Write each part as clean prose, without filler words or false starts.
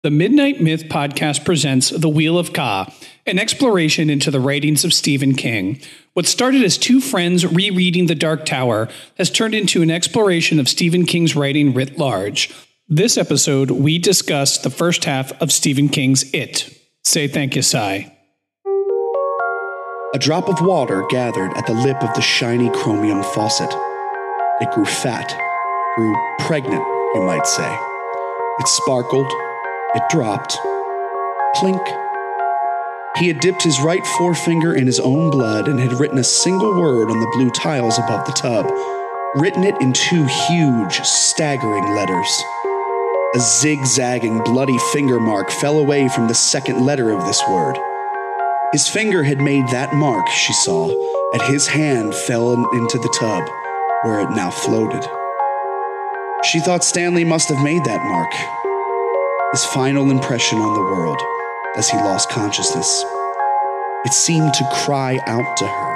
The Midnight Myth podcast presents The Wheel of Ka, an exploration into the writings of Stephen King. What started as two friends rereading The Dark Tower has turned into an exploration of Stephen King's writing writ large. This episode, we discuss the first half of Stephen King's It. Say thank you, Sai. A drop of water gathered at the lip of the shiny chromium faucet. It grew fat, grew pregnant, you might say. It sparkled. It dropped. Plink. He had dipped his right forefinger in his own blood and had written a single word on the blue tiles above the tub, written it in two huge, staggering letters. A zigzagging, bloody finger mark fell away from the second letter of this word. His finger had made that mark, she saw, and his hand fell into the tub, where it now floated. She thought Stanley must have made that mark. His final impression on the world as he lost consciousness. It seemed to cry out to her.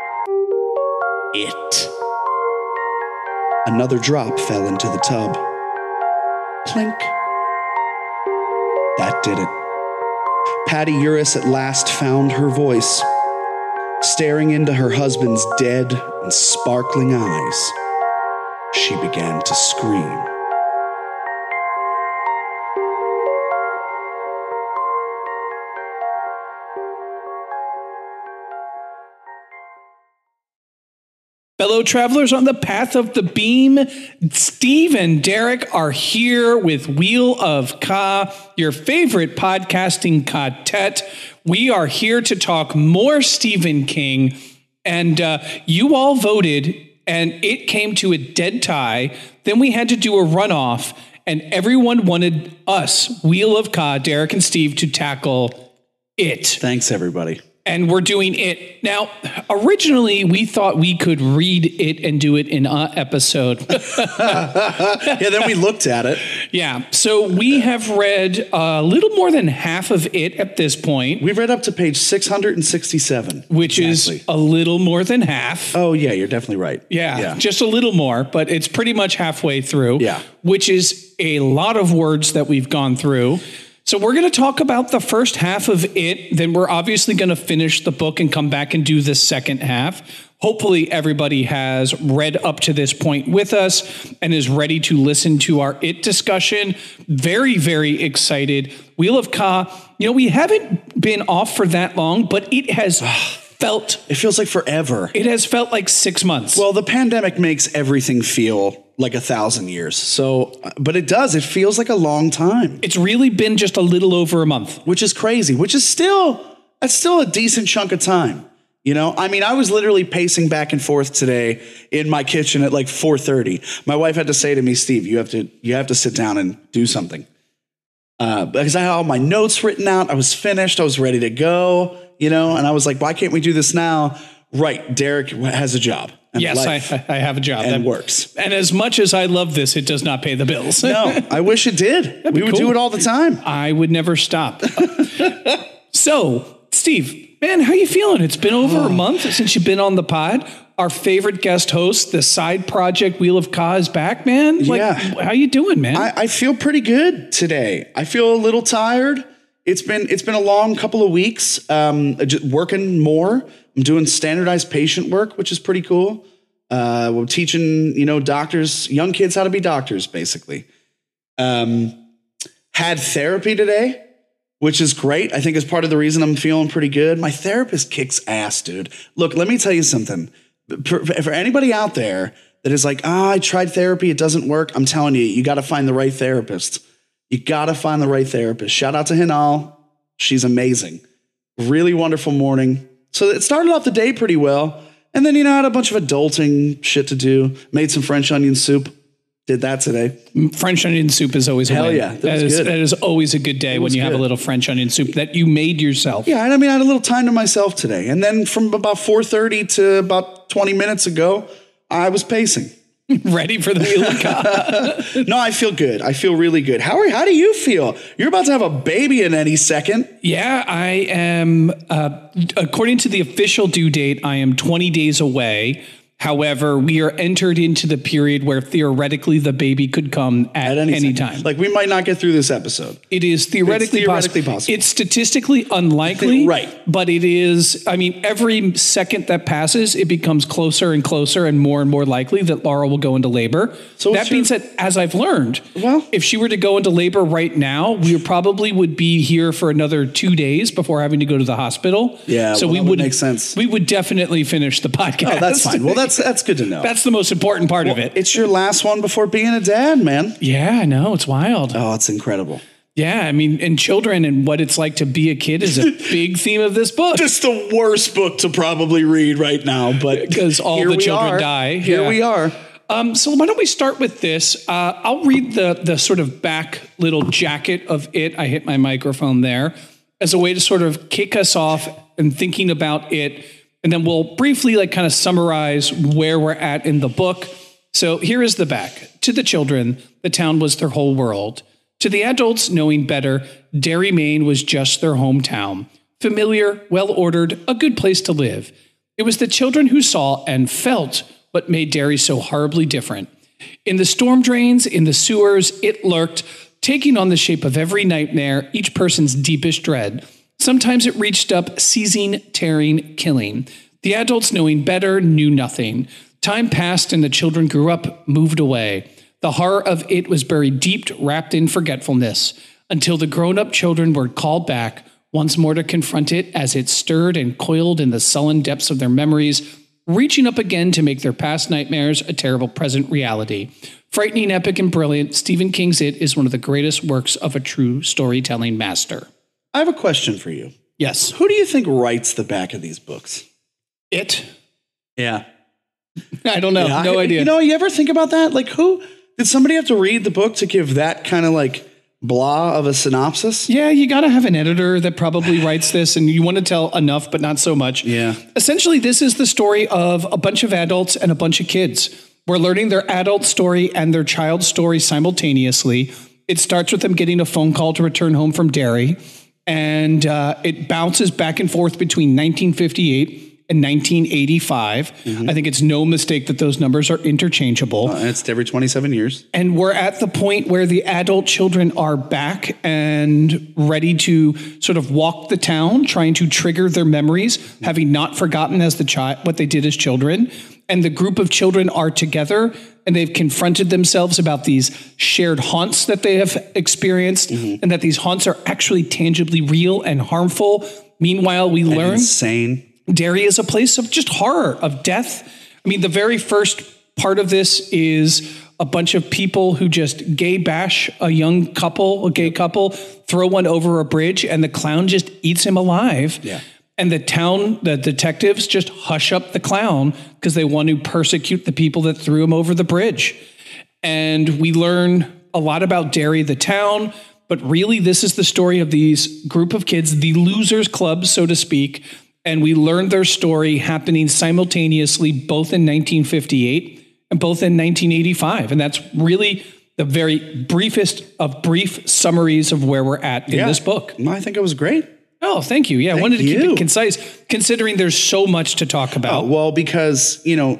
It. Another drop fell into the tub. Plink. That did it. Patty Uris at last found her voice. Staring into her husband's dead and sparkling eyes, she began to scream. Fellow travelers on the path of the beam, Steve and Derek are here with Wheel of Ka, your favorite podcasting quartet. We are here to talk more Stephen King, and you all voted, and it came to a dead tie. Then we had to do a runoff, and everyone wanted us, Wheel of Ka, Derek and Steve, to tackle it. Thanks, everybody. And we're doing it. Now, originally, we thought we could read it and do it in an episode. Yeah, then we looked at it. Yeah. So we have read a little more than half of it at this point. We've read up to page 667. Which is a little more than half. Oh, yeah, you're definitely right. Yeah, just a little more, but it's pretty much halfway through. Yeah. Which is a lot of words that we've gone through. So we're going to talk about the first half of it. Then we're obviously going to finish the book and come back and do the second half. Hopefully everybody has read up to this point with us and is ready to listen to our It discussion. Very, very excited. Wheel of Ka, we haven't been off for that long, but it has felt... It feels like forever. It has felt like 6 months. Well, the pandemic makes everything feel like 1,000 years. So, but it does. It feels like a long time. It's really been just a little over a month. Which is crazy, which is still a decent chunk of time. I mean, I was literally pacing back and forth today in my kitchen at like 4:30. My wife had to say to me, Steve, you have to sit down and do something. Because I had all my notes written out. I was finished. I was ready to go, and I was like, why can't we do this now? Right. Derek has a job. Yes, I have a job that works. And as much as I love this, it does not pay the bills. No, I wish it did. We would do it all the time. I would never stop. So, Steve, man, how you feeling? It's been over a month since you've been on the pod. Our favorite guest host, the side project Wheel of Ka, is back, man. Yeah. How you doing, man? I feel pretty good today. I feel a little tired. It's been a long couple of weeks. Just working more. I'm doing standardized patient work, which is pretty cool. We're teaching, doctors, young kids how to be doctors, basically. Had therapy today, which is great. I think is part of the reason I'm feeling pretty good. My therapist kicks ass, dude. Look, let me tell you something. For anybody out there that is like, I tried therapy, it doesn't work. I'm telling you, you got to find the right therapist. You got to find the right therapist. Shout out to Hinal. She's amazing. Really wonderful morning. So it started off the day pretty well. And then, I had a bunch of adulting shit to do. Made some French onion soup. Did that today. French onion soup is always a win. Yeah. That is always a good day when you have a little French onion soup that you made yourself. Yeah, and I had a little time to myself today. And then from about 4:30 to about 20 minutes ago, I was pacing. Ready for the Wheel of Ka. No, I feel good. I feel really good. How do you feel? You're about to have a baby in any second. Yeah, I am. According to the official due date, I am 20 days away. However, we are entered into the period where theoretically the baby could come at any time. Like, we might not get through this episode. It is theoretically possible. It's statistically unlikely, Right. But it is, I mean, every second that passes, it becomes closer and closer and more likely that Laura will go into labor. So that being said, as I've learned, if she were to go into labor right now, we probably would be here for another 2 days before having to go to the hospital. Yeah, so that would make sense. We would definitely finish the podcast. Oh, that's fine. Well, that's good to know. That's the most important part of it. It's your last one before being a dad, man. Yeah, I know. It's wild. Oh, it's incredible. Yeah, I mean, and children and what it's like to be a kid is a big theme of this book. Just the worst book to probably read right now, but because all the children die. Here we are. So why don't we start with this? I'll read the sort of back little jacket of it. I hit my microphone there as a way to sort of kick us off and thinking about it. And then we'll briefly like kind of summarize where we're at in the book. So here is the back. To the children, the town was their whole world. To the adults, knowing better, Derry, Maine was just their hometown. Familiar, well-ordered, a good place to live. It was the children who saw and felt what made Derry so horribly different. In the storm drains, in the sewers, it lurked, taking on the shape of every nightmare, each person's deepest dread. Sometimes it reached up, seizing, tearing, killing. The adults, knowing better, knew nothing. Time passed and the children grew up, moved away. The horror of it was buried deep, wrapped in forgetfulness, until the grown-up children were called back once more to confront it as it stirred and coiled in the sullen depths of their memories, reaching up again to make their past nightmares a terrible present reality. Frightening, epic, and brilliant, Stephen King's It is one of the greatest works of a true storytelling master. I have a question for you. Yes. Who do you think writes the back of these books? It? Yeah. I don't know. No idea. You know, you ever think about that? Like, who did somebody have to read the book to give that kind of like blah of a synopsis? Yeah, you got to have an editor that probably writes this, and you want to tell enough, but not so much. Yeah. Essentially, this is the story of a bunch of adults and a bunch of kids. We're learning their adult story and their child story simultaneously. It starts with them getting a phone call to return home from Derry, and it bounces back and forth between 1958 and 1985. I think it's no mistake that those numbers are interchangeable. And it's every 27 years. And we're at the point where the adult children are back and ready to sort of walk the town, trying to trigger their memories, having not forgotten as the child what they did as children. And the group of children are together and they've confronted themselves about these shared haunts that they have experienced and that these haunts are actually tangibly real and harmful. Meanwhile, we learn insane. Derry is a place of just horror, of death. I mean, the very first part of this is a bunch of people who just gay bash a young couple, a gay couple, throw one over a bridge, and the clown just eats him alive. Yeah. And the detectives just hush up the clown because they want to persecute the people that threw him over the bridge. And we learn a lot about Derry, the town, but really this is the story of these group of kids, the Losers Club, so to speak. And we learned their story happening simultaneously, both in 1958 and both in 1985. And that's really the very briefest of brief summaries of where we're at in this book. I think it was great. Oh, thank you. Yeah, I wanted to keep it concise, considering there's so much to talk about. Well, because, you know,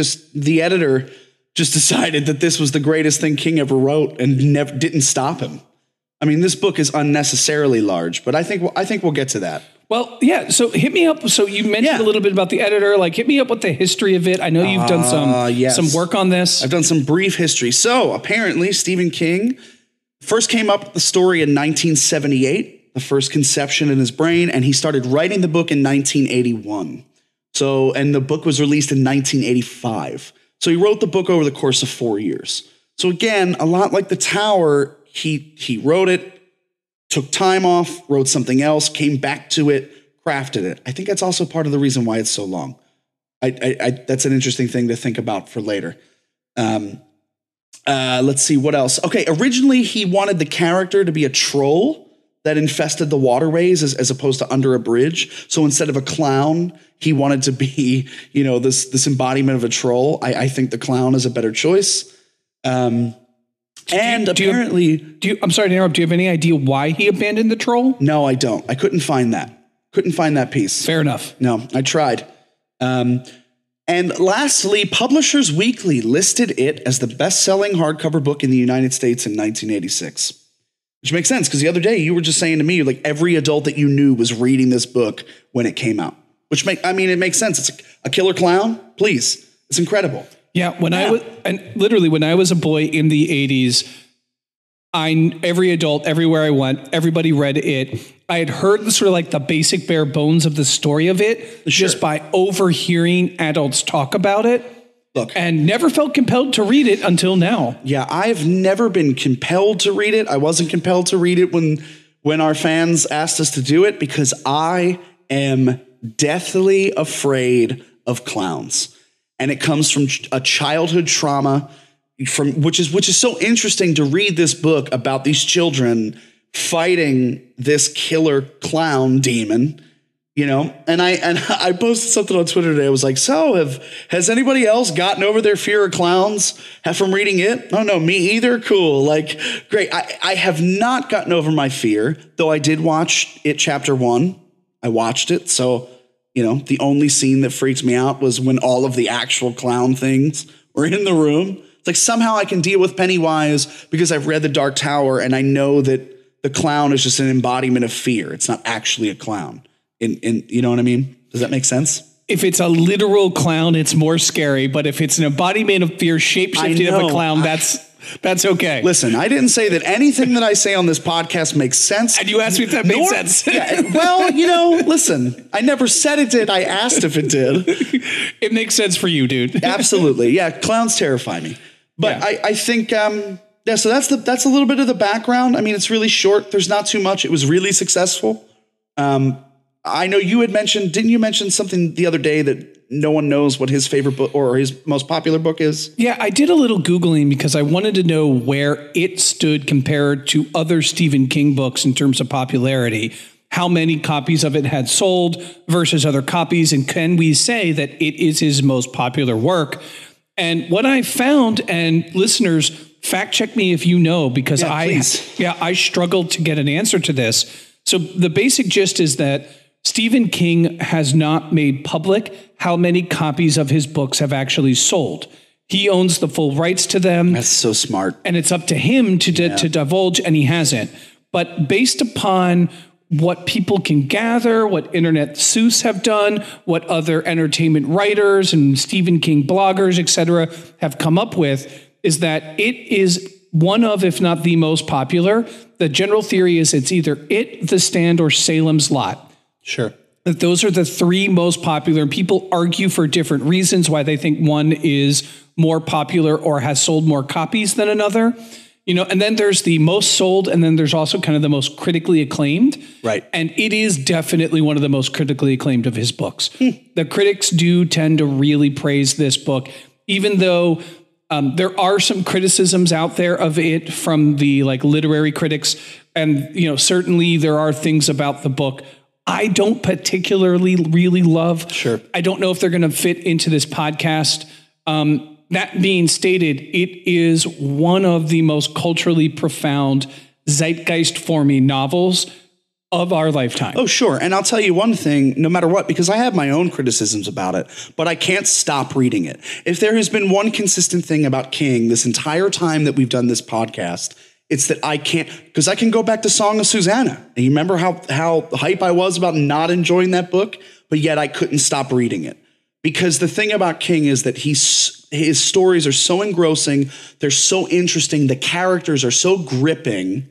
the editor just decided that this was the greatest thing King ever wrote and didn't stop him. I mean, this book is unnecessarily large, but I think we'll get to that. Well, yeah. So hit me up. So you mentioned a little bit about the editor. Like, hit me up with the history of it. I know you've done some work on this. I've done some brief history. So apparently, Stephen King first came up with the story in 1978, the first conception in his brain, and he started writing the book in 1981. So, and the book was released in 1985. So he wrote the book over the course of 4 years. So again, a lot like The Tower, he wrote it, took time off, wrote something else, came back to it, crafted it. I think that's also part of the reason why it's so long. That's an interesting thing to think about for later. Let's see, what else? Okay, originally he wanted the character to be a troll that infested the waterways as opposed to under a bridge. So instead of a clown, he wanted to be, you know, this embodiment of a troll. I think the clown is a better choice. And apparently, I'm sorry to interrupt. Do you have any idea why he abandoned the troll? No, I don't. I couldn't find that. Couldn't find that piece. Fair enough. No, I tried. And lastly, Publishers Weekly listed it as the best-selling hardcover book in the United States in 1986. Which makes sense, because the other day you were just saying to me, like, every adult that you knew was reading this book when it came out. It makes sense. It's a killer clown. Please. It's incredible. Yeah, when I was a boy in the 80s, every adult, everywhere I went, everybody read it. I had heard sort of like the basic bare bones of the story of it just by overhearing adults talk about it. Look, and never felt compelled to read it until now. Yeah, I've never been compelled to read it. I wasn't compelled to read it when our fans asked us to do it, because I am deathly afraid of clowns. And it comes from a childhood trauma, which is so interesting to read this book about these children fighting this killer clown demon. You know, and I posted something on Twitter today. I was like, has anybody else gotten over their fear of clowns from reading it? Oh, no, me either. Cool. Like, great. I have not gotten over my fear, though I did watch it chapter 1. I watched it. So, you know, the only scene that freaked me out was when all of the actual clown things were in the room. It's like somehow I can deal with Pennywise because I've read The Dark Tower and I know that the clown is just an embodiment of fear. It's not actually a clown. You know what I mean? Does that make sense? If it's a literal clown, it's more scary. But if it's an embodiment of fear shapeshifted of a clown, that's okay. Listen, I didn't say that anything that I say on this podcast makes sense. And you asked me if that made sense. Yeah, well, you know, listen, I never said it did. I asked if it did. It makes sense for you, dude. Absolutely. Yeah, clowns terrify me. But yeah. I think, so that's a little bit of the background. I mean, it's really short. There's not too much. It was really successful. I know you had mentioned, didn't you mention something the other day that no one knows what his favorite book or his most popular book is? Yeah, I did a little Googling because I wanted to know where it stood compared to other Stephen King books in terms of popularity. How many copies of it had sold versus other copies, and can we say that it is his most popular work? And what I found, and listeners, fact check me if you know, because I struggled to get an answer to this. So the basic gist is that Stephen King has not made public how many copies of his books have actually sold. He owns the full rights to them. That's so smart. And it's up to him to divulge, and he hasn't. But based upon what people can gather, what Internet Seuss have done, what other entertainment writers and Stephen King bloggers, etc., have come up with, is that it is one of, if not the most popular. The general theory is it's either it, The Stand, or Salem's Lot. Sure. Those are the three most popular. People argue for different reasons why they think one is more popular or has sold more copies than another. You know, and then there's the most sold, and then there's also kind of the most critically acclaimed. Right. And it is definitely one of the most critically acclaimed of his books. The critics do tend to really praise this book, even though there are some criticisms out there of it from the literary critics. And, you know, certainly there are things about the book I don't particularly really love. Sure. I don't know if they're going to fit into this podcast. That being stated, it is one of the most culturally profound, zeitgeist-forming novels of our lifetime. Oh, sure. And I'll tell you one thing, no matter what, because I have my own criticisms about it, but I can't stop reading it. If there has been one consistent thing about King this entire time that we've done this podcast, it's that I can't, because I can go back to Song of Susanna. And you remember how hype I was about not enjoying that book, but yet I couldn't stop reading it. Because the thing about King is that his stories are so engrossing, they're so interesting, the characters are so gripping,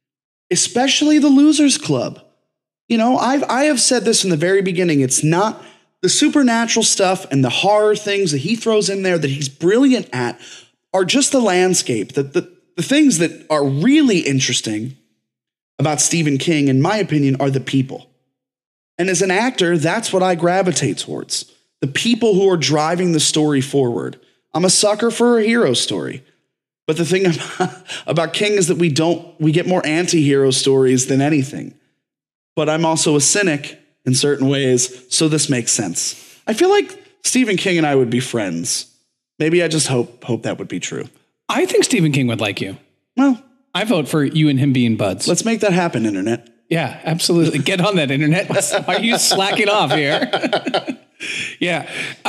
especially the Losers Club. You know, I have said this from the very beginning. It's not the supernatural stuff and the horror things that he throws in there that he's brilliant at are just the landscape. The things that are really interesting about Stephen King, in my opinion, are the people. And as an actor, that's what I gravitate towards. The people who are driving the story forward. I'm a sucker for a hero story. But the thing about King is that we get more anti-hero stories than anything. But I'm also a cynic in certain ways, so this makes sense. I feel like Stephen King and I would be friends. Maybe I just hope that would be true. I think Stephen King would like you. Well, I vote for you and him being buds. Let's make that happen, Internet. Yeah, absolutely. Get on that, Internet. Why are you slacking off here? Yeah,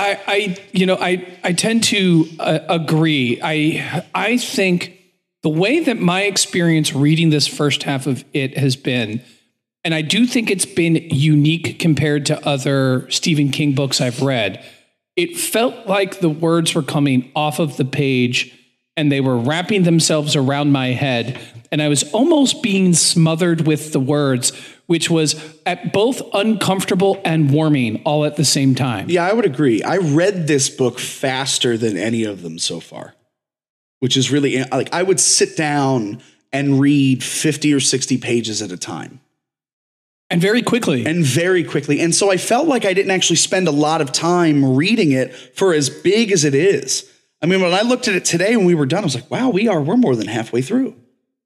I tend to agree. I think the way that my experience reading this first half of it has been, and I do think it's been unique compared to other Stephen King books I've read. It felt like the words were coming off of the page and they were wrapping themselves around my head. And I was almost being smothered with the words, which was at both uncomfortable and warming all at the same time. Yeah, I would agree. I read this book faster than any of them so far, which is really like I would sit down and read 50 or 60 pages at a time. And very quickly. And so I felt like I didn't actually spend a lot of time reading it for as big as it is. I mean, when I looked at it today when we were done, I was like, wow, we're more than halfway through.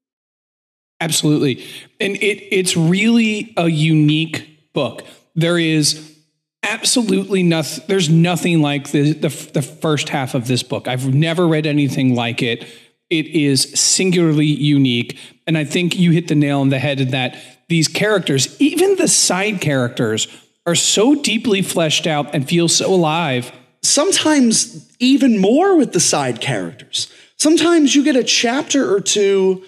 Absolutely. And it's really a unique book. There is absolutely nothing. There's nothing like the first half of this book. I've never read anything like it. It is singularly unique. And I think you hit the nail on the head in that these characters, even the side characters, are so deeply fleshed out and feel so alive. Sometimes even more with the side characters. Sometimes you get a chapter or two,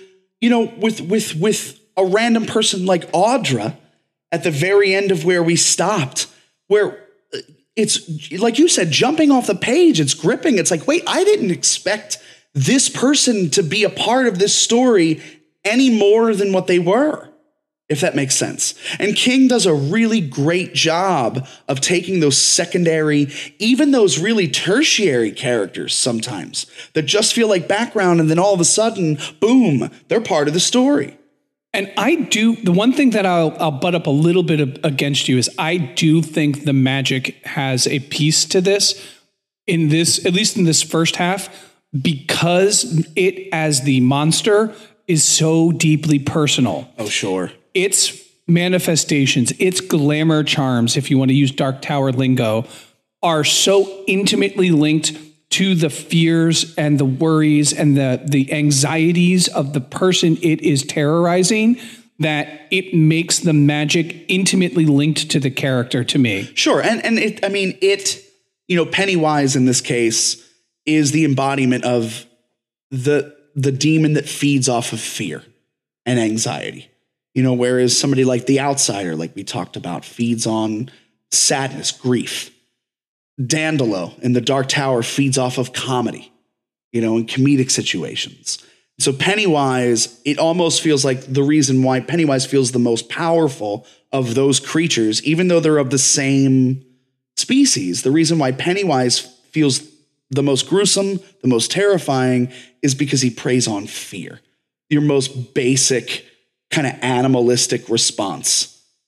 with a random person like Audra at the very end of where we stopped, where it's like you said, jumping off the page, it's gripping. It's like, wait, I didn't expect this person to be a part of this story any more than what they were, if that makes sense. And King does a really great job of taking those secondary, even those really tertiary characters sometimes that just feel like background, and then all of a sudden, boom, they're part of the story. And the one thing that I'll butt up a little bit against you is I do think the magic has a piece to this, at least in this first half, because it as the monster is so deeply personal. Oh, sure. Its manifestations, its glamour charms, if you want to use Dark Tower lingo, are so intimately linked to the fears and the worries and the anxieties of the person it is terrorizing that it makes the magic intimately linked to the character to me. Sure. And Pennywise in this case is the embodiment of the demon that feeds off of fear and anxiety. Whereas somebody like the outsider, like we talked about, feeds on sadness, grief. Dandelo in the Dark Tower feeds off of comedy, in comedic situations. So Pennywise, it almost feels like the reason why Pennywise feels the most powerful of those creatures, even though they're of the same species, the reason why Pennywise feels the most gruesome, the most terrifying, is because he preys on fear. Your most basic kind of animalistic response.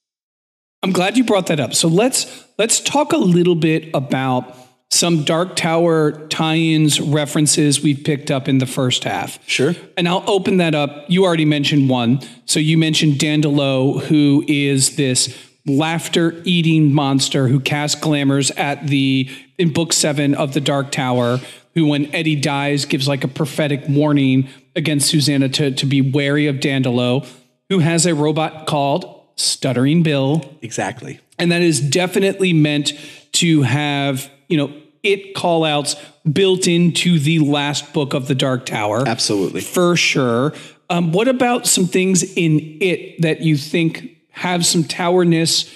I'm glad you brought that up. So let's talk a little bit about some Dark Tower tie-ins, references we've picked up in the first half. Sure. And I'll open that up. You already mentioned one. So you mentioned Dandelo, who is this laughter-eating monster who casts glamours in book 7 of the Dark Tower, who when Eddie dies gives like a prophetic warning against Susanna to be wary of Dandelo, who has a robot called Stuttering Bill. Exactly. And that is definitely meant to have, it call outs built into the last book of the Dark Tower. Absolutely. For sure. What about some things in it that you think have some towerness,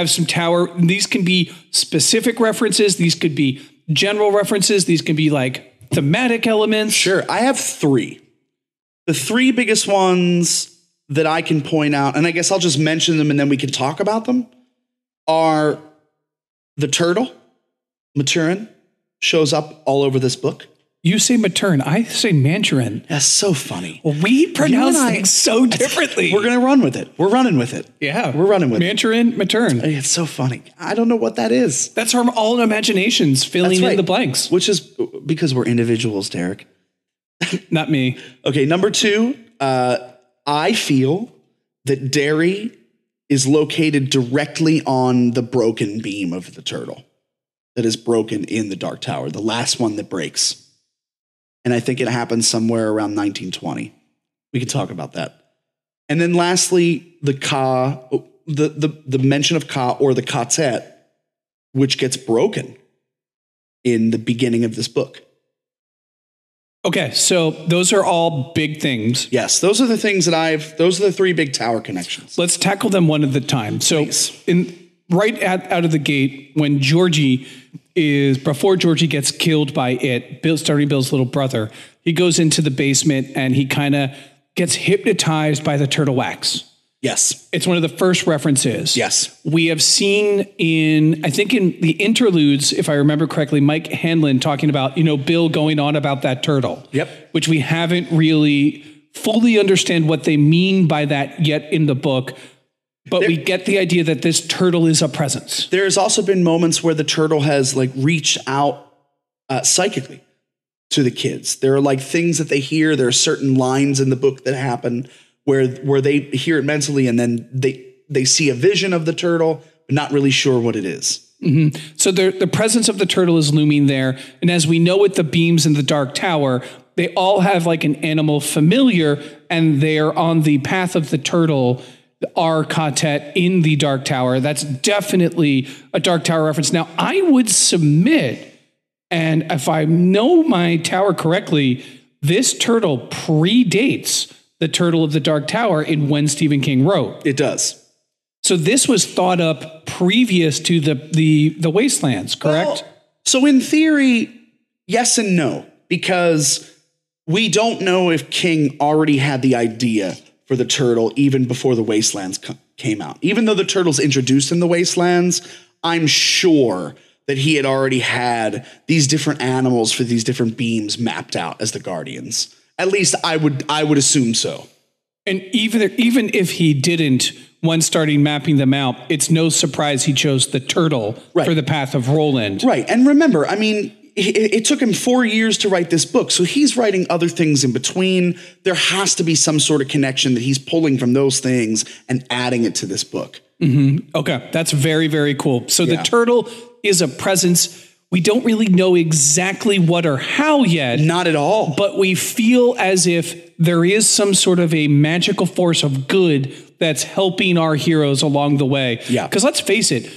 these can be specific references. These could be general references. These can be like thematic elements. Sure. I have 3. The 3 biggest ones that I can point out, and I guess I'll just mention them and then we can talk about them, are the turtle, Maturin, shows up all over this book. You say Maturin, I say Manturin. That's so funny. Well, we pronounce things so differently. We're going to run with it. We're running with it. Yeah. We're running with Manturin, Maturin. It's so funny. I don't know what that is. That's our own imaginations filling in the blanks. Which is because we're individuals, Derek. Not me. Okay, number 2, I feel that Derry is located directly on the broken beam of the turtle that is broken in the Dark Tower, the last one that breaks. And I think it happens somewhere around 1920. We can talk about that. And then lastly, the mention of Ka or the Katet which gets broken in the beginning of this book. Okay, so those are all big things. Yes, those are the things that those are the three big tower connections. Let's tackle them one at a time. So out of the gate, when before Georgie gets killed by Starry Bill's little brother, he goes into the basement and he kind of gets hypnotized by the turtle wax. Yes. It's one of the first references. Yes. We have seen in the interludes, if I remember correctly, Mike Hanlon talking about, Bill going on about that turtle. Yep. Which we haven't really fully understand what they mean by that yet in the book. But we get the idea that this turtle is a presence. There's also been moments where the turtle has reached out psychically to the kids. There are things that they hear. There are certain lines in the book that happen where they hear it mentally, and then they see a vision of the turtle, but not really sure what it is. Mm-hmm. So the presence of the turtle is looming there. And as we know with the beams in the Dark Tower, they all have an animal familiar, and they're on the path of the turtle, our Katet in the Dark Tower. That's definitely a Dark Tower reference. Now, I would submit, and if I know my tower correctly, this turtle predates the turtle of the Dark Tower in when Stephen King wrote. It does. So this was thought up previous to the Wastelands, correct? Well, so in theory, yes and no, because we don't know if King already had the idea for the turtle even before the Wastelands came out. Even though the turtle's introduced in the Wastelands, I'm sure that he had already had these different animals for these different beams mapped out as the Guardians. At least I would assume so. And even if he didn't, when starting mapping them out, it's no surprise he chose the turtle for the path of Roland. Right. And remember, it took him 4 years to write this book, so he's writing other things in between. There has to be some sort of connection that he's pulling from those things and adding it to this book. Mm-hmm. Okay, that's very, very cool. So the turtle is a presence. We don't really know exactly what or how yet. Not at all. But we feel as if there is some sort of a magical force of good that's helping our heroes along the way. Yeah. Because let's face it,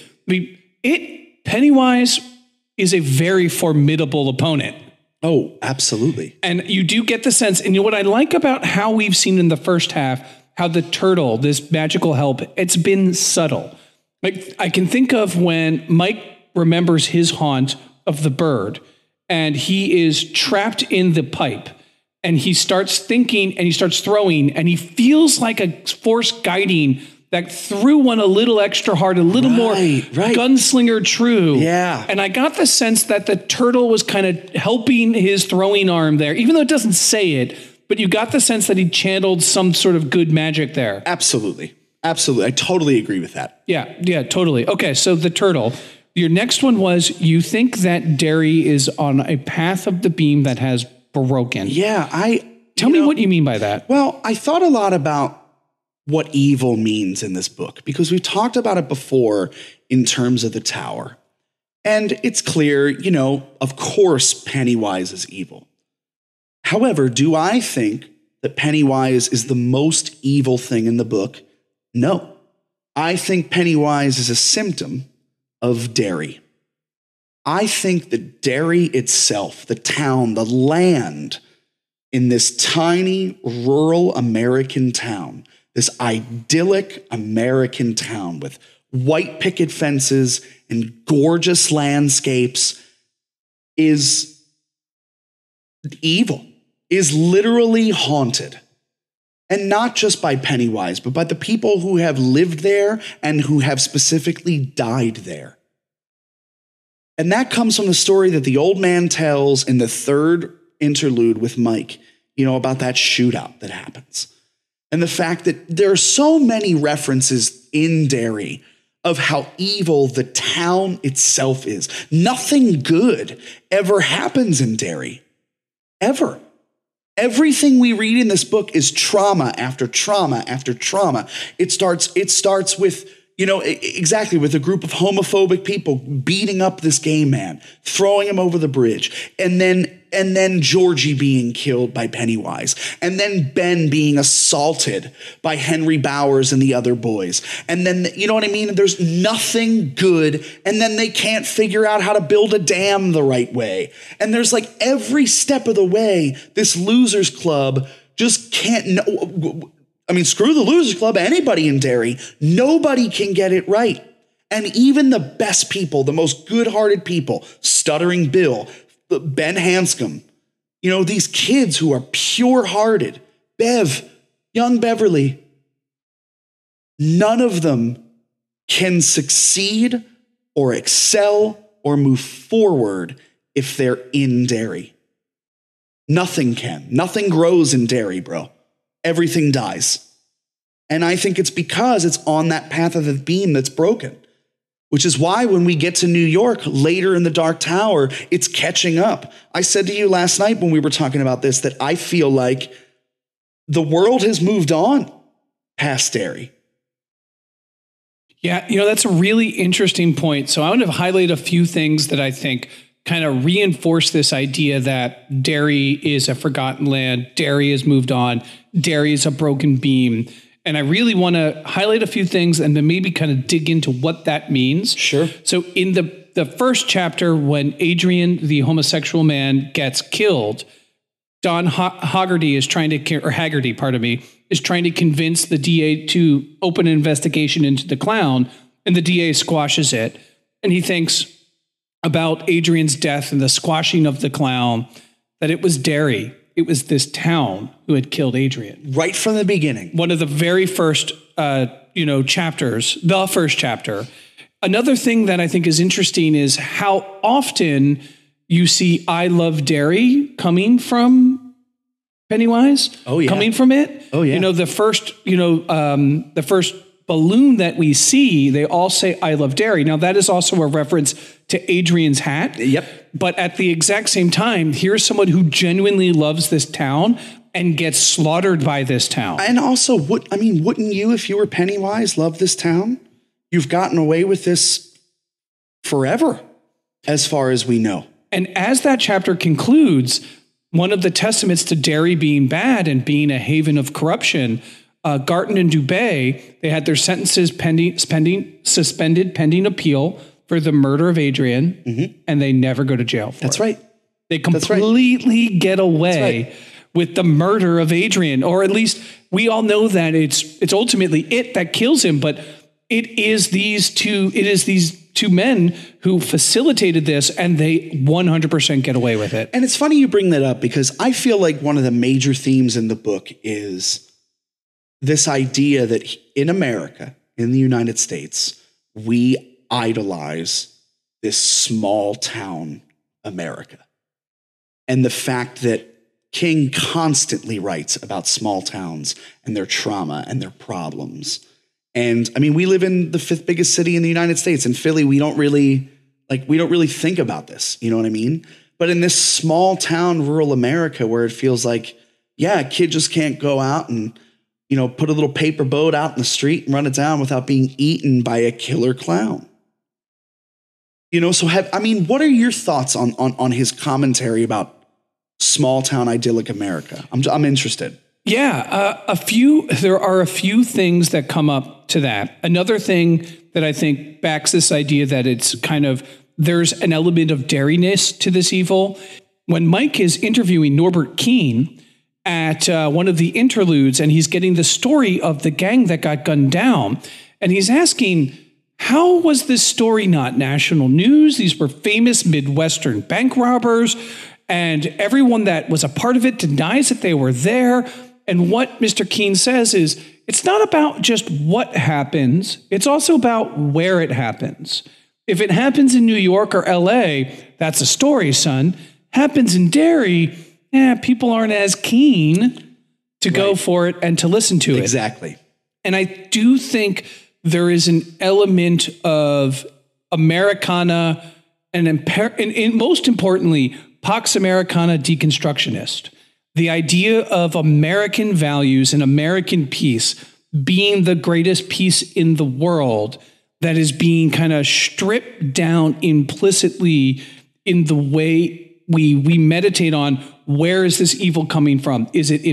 Pennywise is a very formidable opponent. Oh, absolutely. And you do get the sense, and what I like about how we've seen in the first half, how the turtle, this magical help, it's been subtle. I can think of when Mike remembers his haunt of the bird, and he is trapped in the pipe, and he starts thinking, and he starts throwing, and he feels like a force guiding that threw one a little extra hard, a little more gunslinger true. Yeah. And I got the sense that the turtle was kind of helping his throwing arm there, even though it doesn't say it, but you got the sense that he channeled some sort of good magic there. Absolutely. Absolutely. I totally agree with that. Yeah, totally. Okay, so the turtle. Your next one was you think that Derry is on a path of the beam that has broken. Yeah, Tell me what you mean by that. Well, I thought a lot about what evil means in this book, because we've talked about it before in terms of the tower. And it's clear, of course, Pennywise is evil. However, do I think that Pennywise is the most evil thing in the book? No. I think Pennywise is a symptom of Derry. I think that Derry itself, the town, the land in this tiny rural American town, this idyllic American town with white picket fences and gorgeous landscapes, is evil, is literally haunted. And not just by Pennywise, but by the people who have lived there and who have specifically died there. And that comes from the story that the old man tells in the third interlude with Mike, about that shootout that happens. And the fact that there are so many references in Derry of how evil the town itself is. Nothing good ever happens in Derry. Ever. Everything we read in this book is trauma after trauma after trauma. It starts with, exactly, with a group of homophobic people beating up this gay man, throwing him over the bridge, and then Georgie being killed by Pennywise, and then Ben being assaulted by Henry Bowers and the other boys. And then, you know what I mean? There's nothing good. And then they can't figure out how to build a dam the right way. And there's like every step of the way, this Losers Club just can't. Screw the Losers Club, anybody in Derry, nobody can get it right. And even the best people, the most good-hearted people, Stuttering Bill, Ben Hanscom, these kids who are pure-hearted, Bev, young Beverly, none of them can succeed or excel or move forward if they're in Derry. Nothing can. Nothing grows in Derry, bro. Everything dies. And I think it's because it's on that path of the beam that's broken, which is why when we get to New York later in the Dark Tower, it's catching up. I said to you last night when we were talking about this that I feel like the world has moved on past Derry. Yeah, that's a really interesting point. So I want to highlight a few things that I think kind of reinforce this idea that Derry is a forgotten land. Derry has moved on. Derry is a broken beam. And I really want to highlight a few things and then maybe kind of dig into what that means. Sure. So in the first chapter, when Adrian, the homosexual man, gets killed, Don Haggerty is trying to convince the DA to open an investigation into the clown, and the DA squashes it. And he thinks about Adrian's death and the squashing of the clown, that it was Derry. It was this town who had killed Adrian. Right from the beginning. One of the very first, chapters, the first chapter. Another thing that I think is interesting is how often you see I Love Derry coming from Pennywise. Oh, yeah. Coming from it. Oh, yeah. The first balloon that we see, they all say I Love Derry. Now, that is also a reference to Adrian's hat. Yep. But at the exact same time, here's someone who genuinely loves this town and gets slaughtered by this town. And also, wouldn't you, if you were Pennywise, love this town? You've gotten away with this forever, as far as we know. And as that chapter concludes, one of the testaments to Derry being bad and being a haven of corruption, Garton and Dubé, they had their sentences suspended pending appeal for the murder of Adrian, and they never go to jail for it. That's right. They completely get away with the murder of Adrian, or at least we all know that it's ultimately it that kills him, but it is these two men who facilitated this, and they 100% get away with it. And it's funny you bring that up, because I feel like one of the major themes in the book is this idea that in America, in the United States, we idolize this small town America. And the fact that King constantly writes about small towns and their trauma and their problems. And we live in the fifth biggest city in the United States. In Philly, we don't really think about this. You know what I mean? But in this small town, rural America, where it feels like, yeah, a kid just can't go out and, put a little paper boat out in the street and run it down without being eaten by a killer clown. What are your thoughts on his commentary about small town idyllic America? I'm interested. Yeah, there are a few things that come up to that. Another thing that I think backs this idea that it's there's an element of dariness to this evil. When Mike is interviewing Norbert Keene at one of the interludes, and he's getting the story of the gang that got gunned down, and he's asking, how was this story not national news? These were famous Midwestern bank robbers, and everyone that was a part of it denies that they were there. And what Mr. Keene says is, it's not about just what happens, it's also about where it happens. If it happens in New York or LA, that's a story, son. Happens in Derry, people aren't as keen to go for it and to listen to it. Exactly. And I do think there is an element of Americana and most importantly, Pax Americana deconstructionist. The idea of American values and American peace being the greatest piece in the world that is being kind of stripped down implicitly in the way we meditate on where is this evil coming from? Is it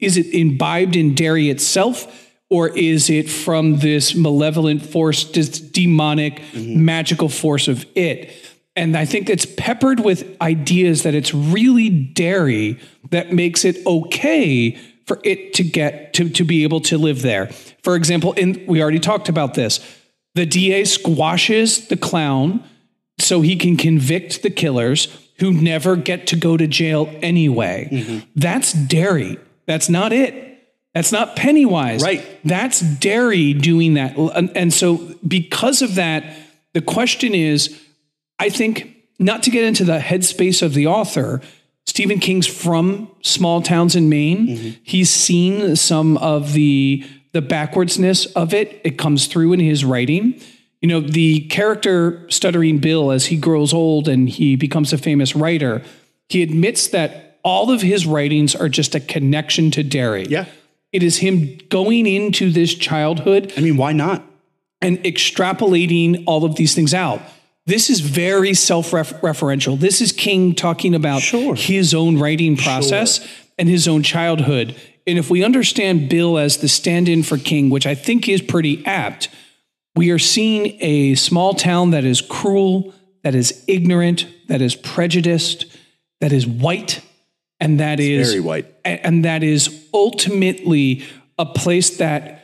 imbibed in Derry itself, or is it from this malevolent force, this demonic, magical force of it? And I think it's peppered with ideas that it's really Derry that makes it okay for it to get to be able to live there. For example, we already talked about this. The DA squashes the clown so he can convict the killers who never get to go to jail anyway. That's Derry. That's not it. That's not Pennywise. Right. That's Derry doing that. And so because of that, the question is, I think, not to get into the headspace of the author, Stephen King's from small towns in Maine. He's seen some of the backwardsness of it. It comes through in his writing. You know, the character Stuttering Bill, as he grows old and he becomes a famous writer, he admits that all of his writings are just a connection to Derry. Yeah. It is him going into this childhood. I mean, why not? And extrapolating all of these things out. This is very self-referential. This is King talking about his own writing process and his own childhood. And if we understand Bill as the stand-in for King, which I think is pretty apt, we are seeing a small town that is cruel, that is ignorant, that is prejudiced, that is white, and that is very white. And that is ultimately a place that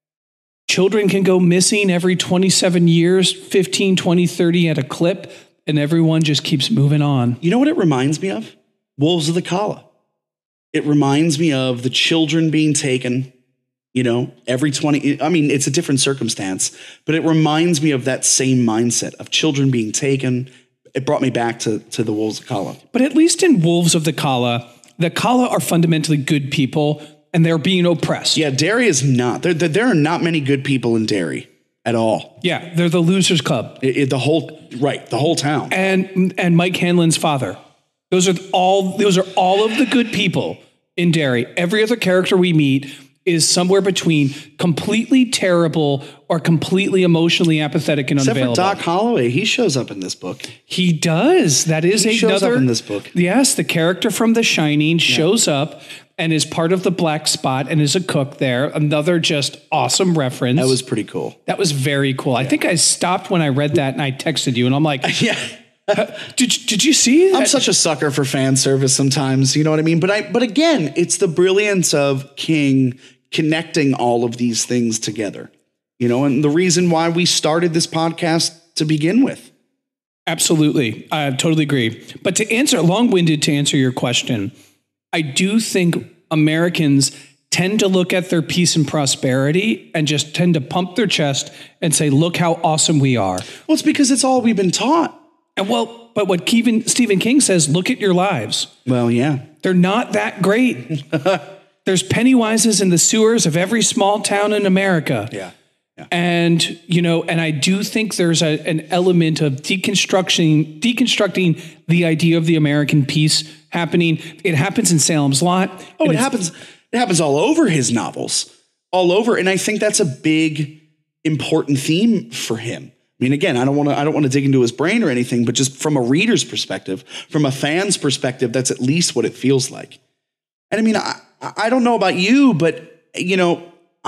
children can go missing every 27 years, 15, 20, 30 at a clip, and everyone just keeps moving on. You know what it reminds me of? Wolves of the Kala. It reminds me of the children being taken, you know, every 20. I mean, it's a different circumstance, but it reminds me of that same mindset of children being taken. It brought me back to the Wolves of Kala. But at least in Wolves of the Kala are fundamentally good people, and they're being oppressed. Yeah, Derry is not. There are not many good people in Derry at all. Yeah, they're the Losers Club. The whole town. And Mike Hanlon's father. Those are all of the good people in Derry. Every other character we meet is somewhere between completely terrible or completely emotionally apathetic and unavailable. Except for Doc Holloway, he shows up in this book. He does. That is he shows up in this book. Yes, the character from The Shining shows up and is part of the Black Spot and is a cook there. Another just awesome reference. That was pretty cool. That was very cool. Yeah. I think I stopped when I read that and I texted you and I'm like, yeah. Did you see that? I'm such a sucker for fan service sometimes, you know what I mean? But again, it's the brilliance of King connecting all of these things together, you know, and the reason why we started this podcast to begin with. Absolutely. I totally agree. But long-winded to answer your question, I do think Americans tend to look at their peace and prosperity and just tend to pump their chest and say, look how awesome we are. Well, it's because it's all we've been taught. And but what Stephen King says, look at your lives. Well, yeah. They're not that great. There's Pennywises in the sewers of every small town in America. Yeah. And, you know, and I do think there's an element of deconstructing the idea of the American peace happening. It happens in Salem's Lot. Oh, it happens all over his novels, all over. And I think that's a big, important theme for him. I mean, again, I don't want to dig into his brain or anything, but just from a reader's perspective, from a fan's perspective, that's at least what it feels like. And I mean, I don't know about you, but, you know,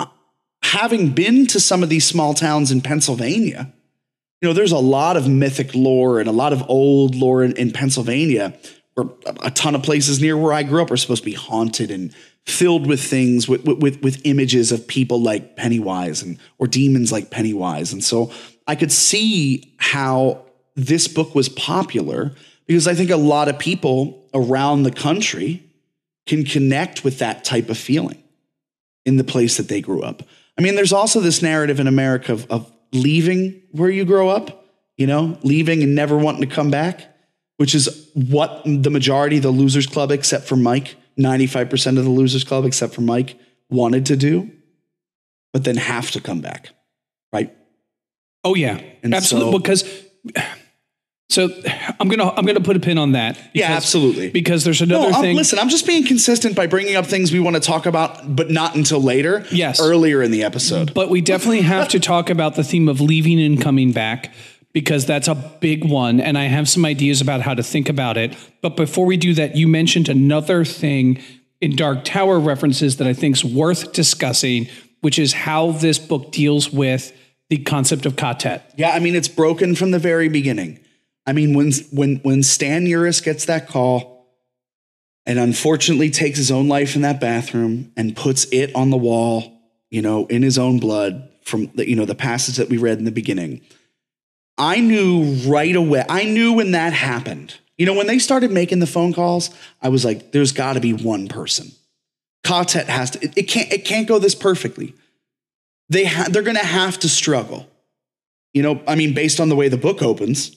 having been to some of these small towns in Pennsylvania, you know, there's a lot of mythic lore and a lot of old lore in Pennsylvania, where a ton of places near where I grew up are supposed to be haunted and filled with things with images of people like Pennywise or demons like Pennywise. And so I could see how this book was popular because I think a lot of people around the country can connect with that type of feeling in the place that they grew up. I mean, there's also this narrative in America of leaving where you grow up, you know, leaving and never wanting to come back, which is what the majority of the Losers Club, except for Mike, 95% of the Losers Club, except for Mike, wanted to do, but then have to come back, right? Oh, yeah, and absolutely. So, because So I'm gonna put a pin on that. Yeah, absolutely. Because there's another thing. Listen, I'm just being consistent by bringing up things we want to talk about, but not until later. Yes. Earlier in the episode. But we definitely have to talk about the theme of leaving and coming back, because that's a big one. And I have some ideas about how to think about it. But before we do that, you mentioned another thing in Dark Tower references that I think is worth discussing, which is how this book deals with the concept of Katet. Yeah, I mean, it's broken from the very beginning. I mean, when Stan Uris gets that call and unfortunately takes his own life in that bathroom and puts it on the wall, in his own blood from the passage that we read in the beginning, I knew right away. I knew when that happened. When they started making the phone calls, I was like, there's got to be one person. Katet has to. It can't go this perfectly. They're going to have to struggle. Based on the way the book opens.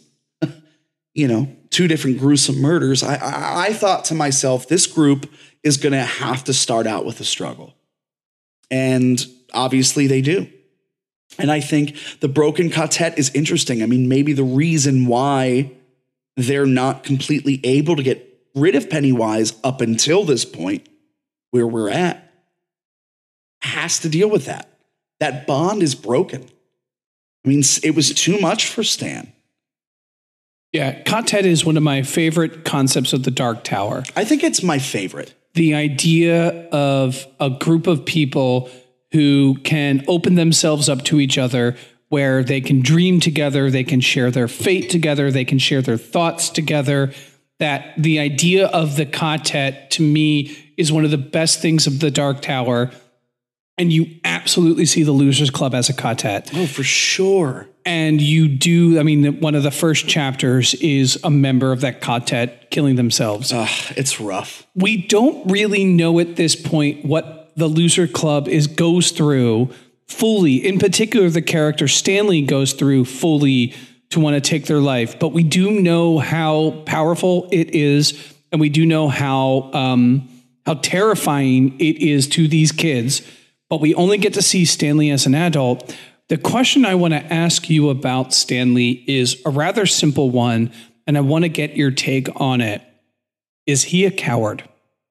2 different gruesome murders. I thought to myself, this group is going to have to start out with a struggle. And obviously they do. And I think the broken Katet is interesting. I mean, maybe the reason why they're not completely able to get rid of Pennywise up until this point where we're at has to deal with that. That bond is broken. I mean, it was too much for Stan. Yeah, Katet is one of my favorite concepts of the Dark Tower. I think it's my favorite. The idea of a group of people who can open themselves up to each other, where they can dream together, they can share their fate together, they can share their thoughts together. That the idea of the Katet, to me, is one of the best things of the Dark Tower. And you absolutely see the Losers Club as a Katet. Oh, for sure. And you do, one of the first chapters is a member of that Katet killing themselves. It's rough. We don't really know at this point what the Loser Club goes through fully. In particular, the character Stanley goes through fully to want to take their life. But we do know how powerful it is, and we do know how terrifying it is to these kids. But we only get to see Stanley as an adult. The question I want to ask you about Stanley is a rather simple one, and I want to get your take on it. Is he a coward?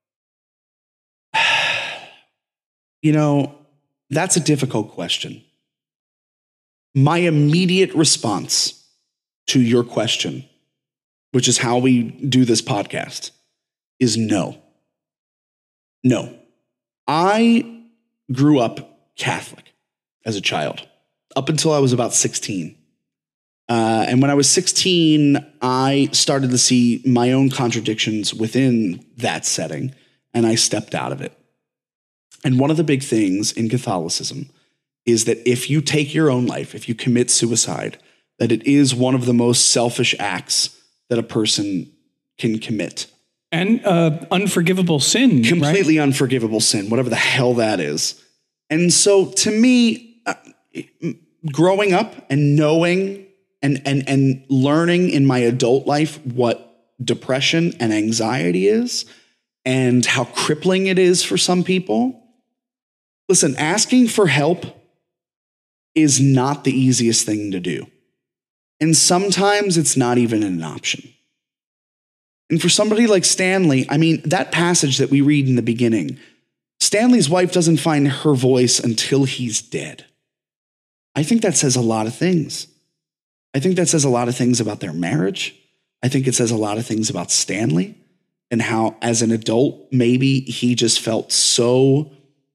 That's a difficult question. My immediate response to your question, which is how we do this podcast, is no. No. I grew up Catholic as a child up until I was about 16. And when I was 16, I started to see my own contradictions within that setting, and I stepped out of it. And one of the big things in Catholicism is that if you take your own life, if you commit suicide, that it is one of the most selfish acts that a person can commit. And unforgivable sin. Completely unforgivable sin, whatever the hell that is. And so to me, growing up and knowing and learning in my adult life what depression and anxiety is and how crippling it is for some people. Listen, asking for help is not the easiest thing to do. And sometimes it's not even an option. And for somebody like Stanley, that passage that we read in the beginning, Stanley's wife doesn't find her voice until he's dead. I think that says a lot of things. I think that says a lot of things about their marriage. I think it says a lot of things about Stanley and how, as an adult, maybe he just felt so,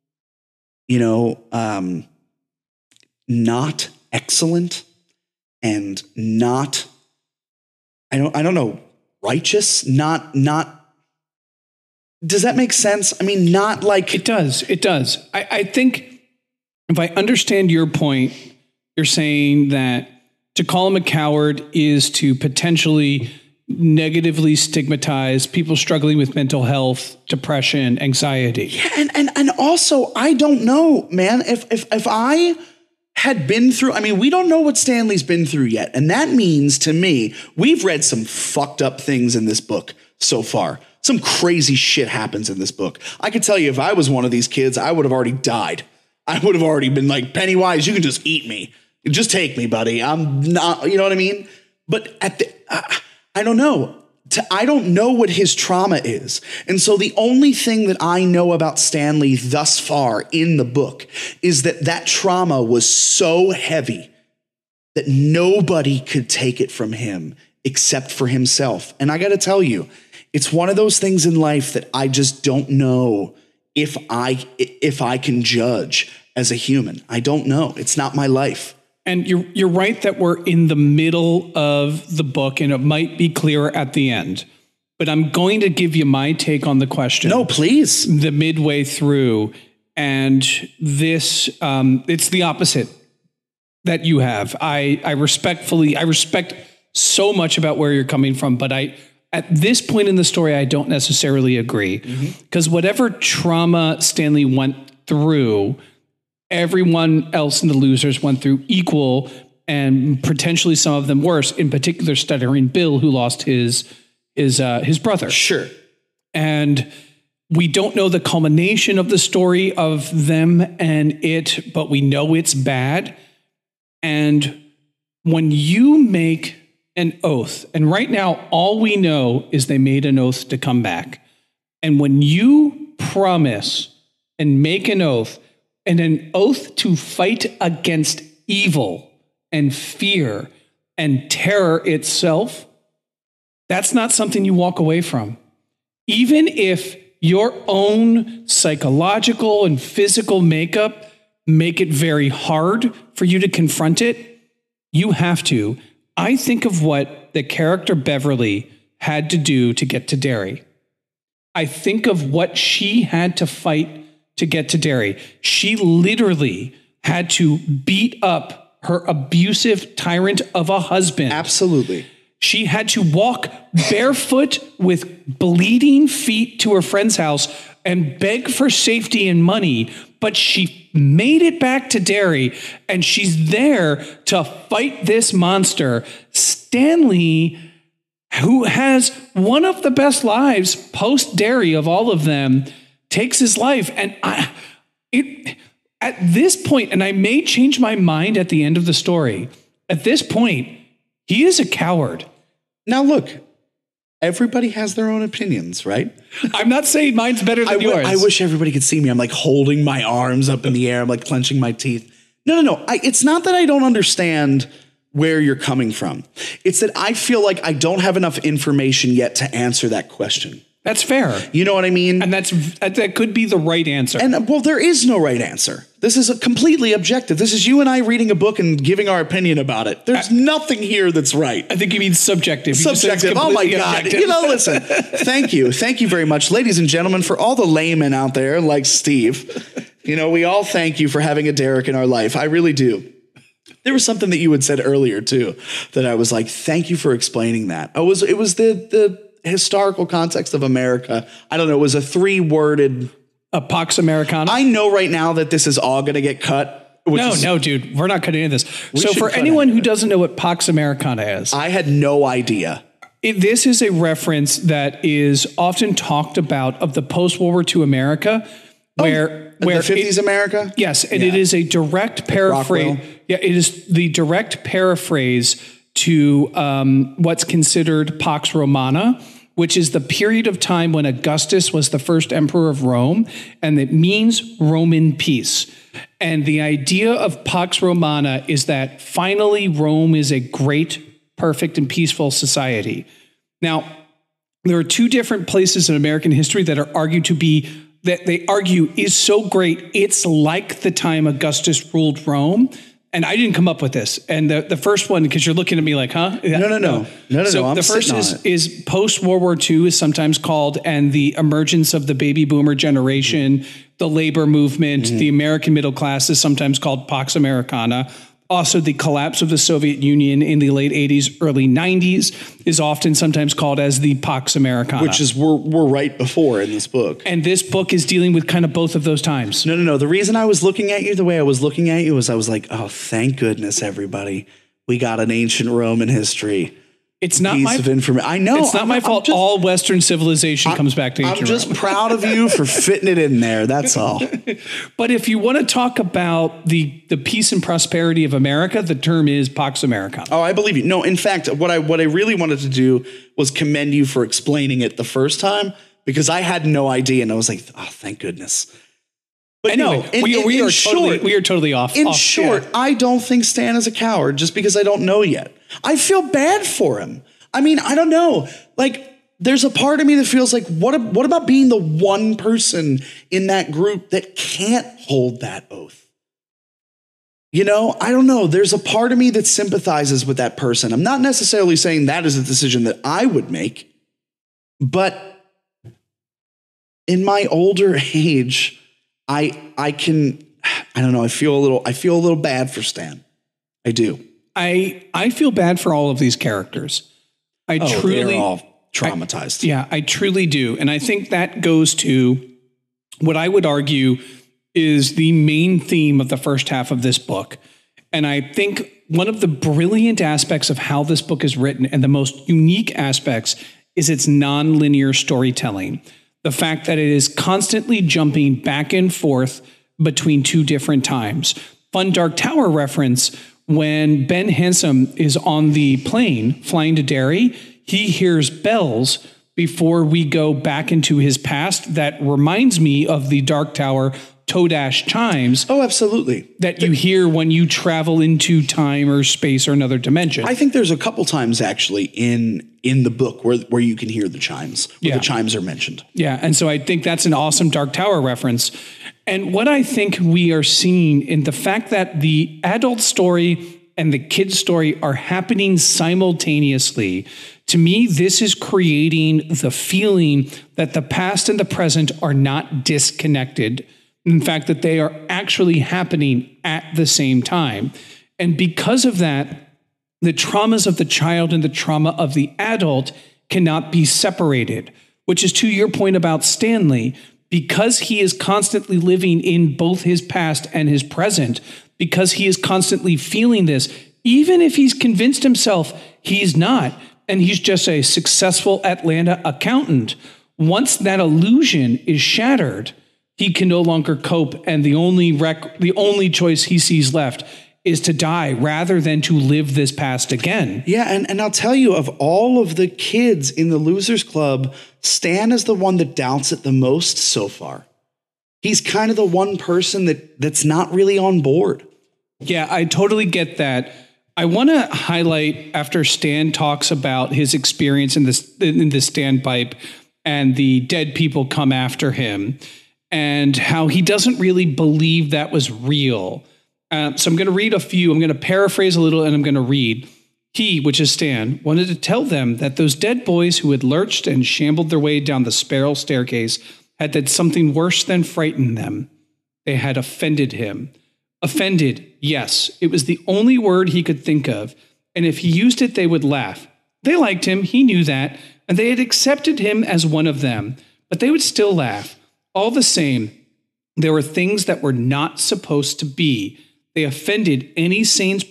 not excellent and not, I don't know, righteous, not, does that make sense? Not like. It does. I think if I understand your point, you're saying that to call him a coward is to potentially negatively stigmatize people struggling with mental health, depression, anxiety. Yeah, and also, I don't know, man, if I had been through, we don't know what Stanley's been through yet. And that means to me, we've read some fucked up things in this book so far. Some crazy shit happens in this book. I could tell you, if I was one of these kids, I would have already died. I would have already been like, Pennywise, you can just eat me. Just take me, buddy. I'm not, you know what I mean? But I don't know. I don't know what his trauma is. And so the only thing that I know about Stanley thus far in the book is that trauma was so heavy that nobody could take it from him except for himself. And I got to tell you, it's one of those things in life that I just don't know if I can judge as a human. I don't know. It's not my life. And you're right that we're in the middle of the book and it might be clearer at the end. But I'm going to give you my take on the question. No, please. The midway through. And this, it's the opposite that you have. I respect so much about where you're coming from, but at this point in the story, I don't necessarily agree. Because whatever trauma Stanley went through, everyone else in the Losers went through equal and potentially some of them worse, in particular Stuttering Bill, who lost his brother. Sure. And we don't know the culmination of the story of them and it, but we know it's bad. And when you make an oath, and right now all we know is they made an oath to come back. And when you promise and make an oath, and an oath to fight against evil and fear and terror itself, that's not something you walk away from. Even if your own psychological and physical makeup make it very hard for you to confront it, you have to. I think of what the character Beverly had to do to get to Derry. I think of what she had to fight to get to Derry. She literally had to beat up her abusive tyrant of a husband. Absolutely. She had to walk barefoot with bleeding feet to her friend's house and beg for safety and money, but she made it back to Derry, and she's there to fight this monster. Stanley, who has one of the best lives post-Derry of all of them, takes his life. And at this point, and I may change my mind at the end of the story, at this point, he is a coward. Now, look, everybody has their own opinions, right? I'm not saying mine's better than yours. I wish everybody could see me. I'm like holding my arms up in the air. I'm like clenching my teeth. No. It's not that I don't understand where you're coming from. It's that I feel like I don't have enough information yet to answer that question. That's fair. You know what I mean? And that could be the right answer. And well, there is no right answer. This is completely objective. This is you and I reading a book and giving our opinion about it. There's nothing here that's right. I think you mean subjective. Subjective. Oh my God. Objective. Listen, thank you. Thank you very much, ladies and gentlemen, for all the laymen out there like Steve. We all thank you for having a Derek in our life. I really do. There was something that you had said earlier too, that I was like, thank you for explaining that. It was the historical context of America. I don't know. It was a 3-worded Pax Americana. I know right now that this is all going to get cut. No, dude, we're not cutting into this. So for anyone who doesn't know what Pax Americana is, I had no idea. This is a reference that is often talked about of the post-World War II America, where the 50s America. Yes, and it is a direct paraphrase. Rockwell. Yeah, it is the direct paraphrase to what's considered Pax Romana, which is the period of time when Augustus was the first emperor of Rome, and it means Roman peace. And the idea of Pax Romana is that finally Rome is a great, perfect, and peaceful society. Now, there are 2 different places in American history that are argued to be, that they argue is so great, it's like the time Augustus ruled Rome. And I didn't come up with this. And the first one, because you're looking at me like, huh? No. So the first is post-World War II is sometimes called, and the emergence of the baby boomer generation, the labor movement, the American middle class is sometimes called Pax Americana. Also, the collapse of the Soviet Union in the late 80s, early 90s is often sometimes called as the Pax Americana. Which is we're right before in this book. And this book is dealing with kind of both of those times. No. The reason I was looking at you the way I was looking at you was I was like, oh, thank goodness, everybody. We got an ancient Roman history. It's not piece my of information. I know. It's not my fault. All Western civilization comes back to ancient I'm just Rome. proud of you for fitting it in there. That's all. But if you want to talk about the peace and prosperity of America, the term is Pax Americana. Oh, I believe you. No, in fact, what I really wanted to do was commend you for explaining it the first time, because I had no idea, and I was like, oh, thank goodness. But anyway, no, we are totally off. In short, I don't think Stan is a coward just because I don't know yet. I feel bad for him. I mean, I don't know. Like, there's a part of me that feels like, what about being the one person in that group that can't hold that oath? You know, I don't know. There's a part of me that sympathizes with that person. I'm not necessarily saying that is a decision that I would make, but in my older age, I don't know. I feel a little bad for Stan. I do. I feel bad for all of these characters. They're all traumatized. I truly do. And I think that goes to what I would argue is the main theme of the first half of this book. And I think one of the brilliant aspects of how this book is written and the most unique aspects is its nonlinear storytelling. The fact that it is constantly jumping back and forth between two different times. Fun Dark Tower reference, when Ben Handsome is on the plane flying to Derry, he hears bells before we go back into his past. That reminds me of the Dark Tower Todash chimes. Oh, absolutely. That you hear when you travel into time or space or another dimension. I think there's a couple times actually in the book where you can hear the chimes, where the chimes are mentioned. Yeah, and so I think that's an awesome Dark Tower reference. And what I think we are seeing in the fact that the adult story and the kid story are happening simultaneously, to me, this is creating the feeling that the past and the present are not disconnected. In fact, that they are actually happening at the same time. And because of that, the traumas of the child and the trauma of the adult cannot be separated, which is to your point about Stanley. Because he is constantly living in both his past and his present, because he is constantly feeling this, even if he's convinced himself he's not, and he's just a successful Atlanta accountant, once that illusion is shattered, he can no longer cope, and the only choice he sees left is to die rather than to live this past again. Yeah, and I'll tell you, of all of the kids in the Losers Club, Stan is the one that doubts it the most so far. He's kind of the one person that's not really on board. Yeah, I totally get that. I want to highlight, after Stan talks about his experience in the standpipe and the dead people come after him, and how he doesn't really believe that was real. So I'm going to read a few. I'm going to paraphrase a little, and I'm going to read. He, which is Stan, wanted to tell them that those dead boys who had lurched and shambled their way down the spiral staircase had done something worse than frighten them. They had offended him. Offended, yes, it was the only word he could think of, and if he used it, they would laugh. They liked him, he knew that, and they had accepted him as one of them, but they would still laugh. All the same, there were things that were not supposed to be. They offended any sane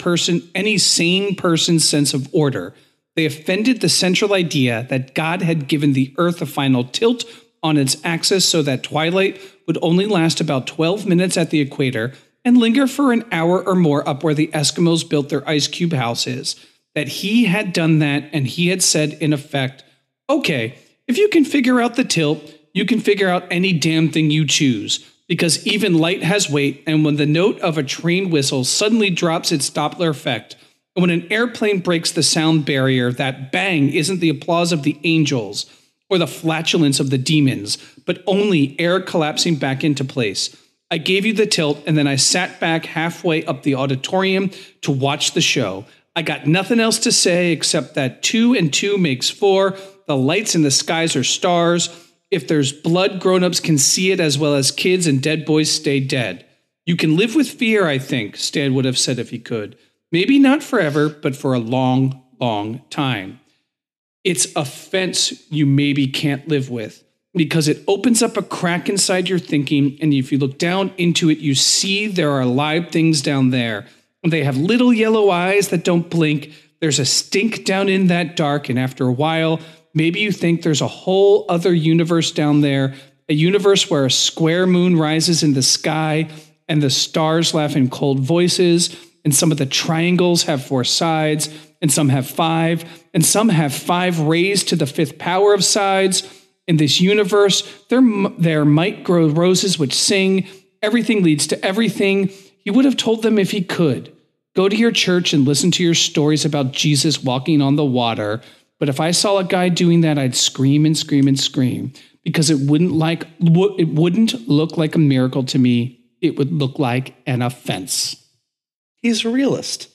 person's sense of order. They offended the central idea that God had given the earth a final tilt on its axis so that twilight would only last about 12 minutes at the equator and linger for an hour or more up where the Eskimos built their ice cube houses. That he had done that, and he had said, in effect, okay, if you can figure out the tilt, you can figure out any damn thing you choose. Because even light has weight, and when the note of a train whistle suddenly drops its Doppler effect, and when an airplane breaks the sound barrier, that bang isn't the applause of the angels or the flatulence of the demons, but only air collapsing back into place. I gave you the tilt, and then I sat back halfway up the auditorium to watch the show. I got nothing else to say except that 2 and 2 makes 4, the lights in the skies are stars. If there's blood, grown-ups can see it as well as kids, and dead boys stay dead. You can live with fear, I think, Stan would have said if he could. Maybe not forever, but for a long, long time. It's a fence you maybe can't live with because it opens up a crack inside your thinking, and if you look down into it, you see there are live things down there. They have little yellow eyes that don't blink. there's a stink down in that dark. And after a while, maybe you think there's a whole other universe down there, a universe where a square moon rises in the sky and the stars laugh in cold voices. And some of the triangles have 4 sides, and some have 5, and some have 5 raised to the 5th power of sides. In this universe, there might grow roses which sing. Everything leads to everything. He would have told them if he could. Go to your church and listen to your stories about Jesus walking on the water. But if I saw a guy doing that, I'd scream and scream and scream, because it wouldn't look like a miracle to me. It would look like an offense. He's a realist.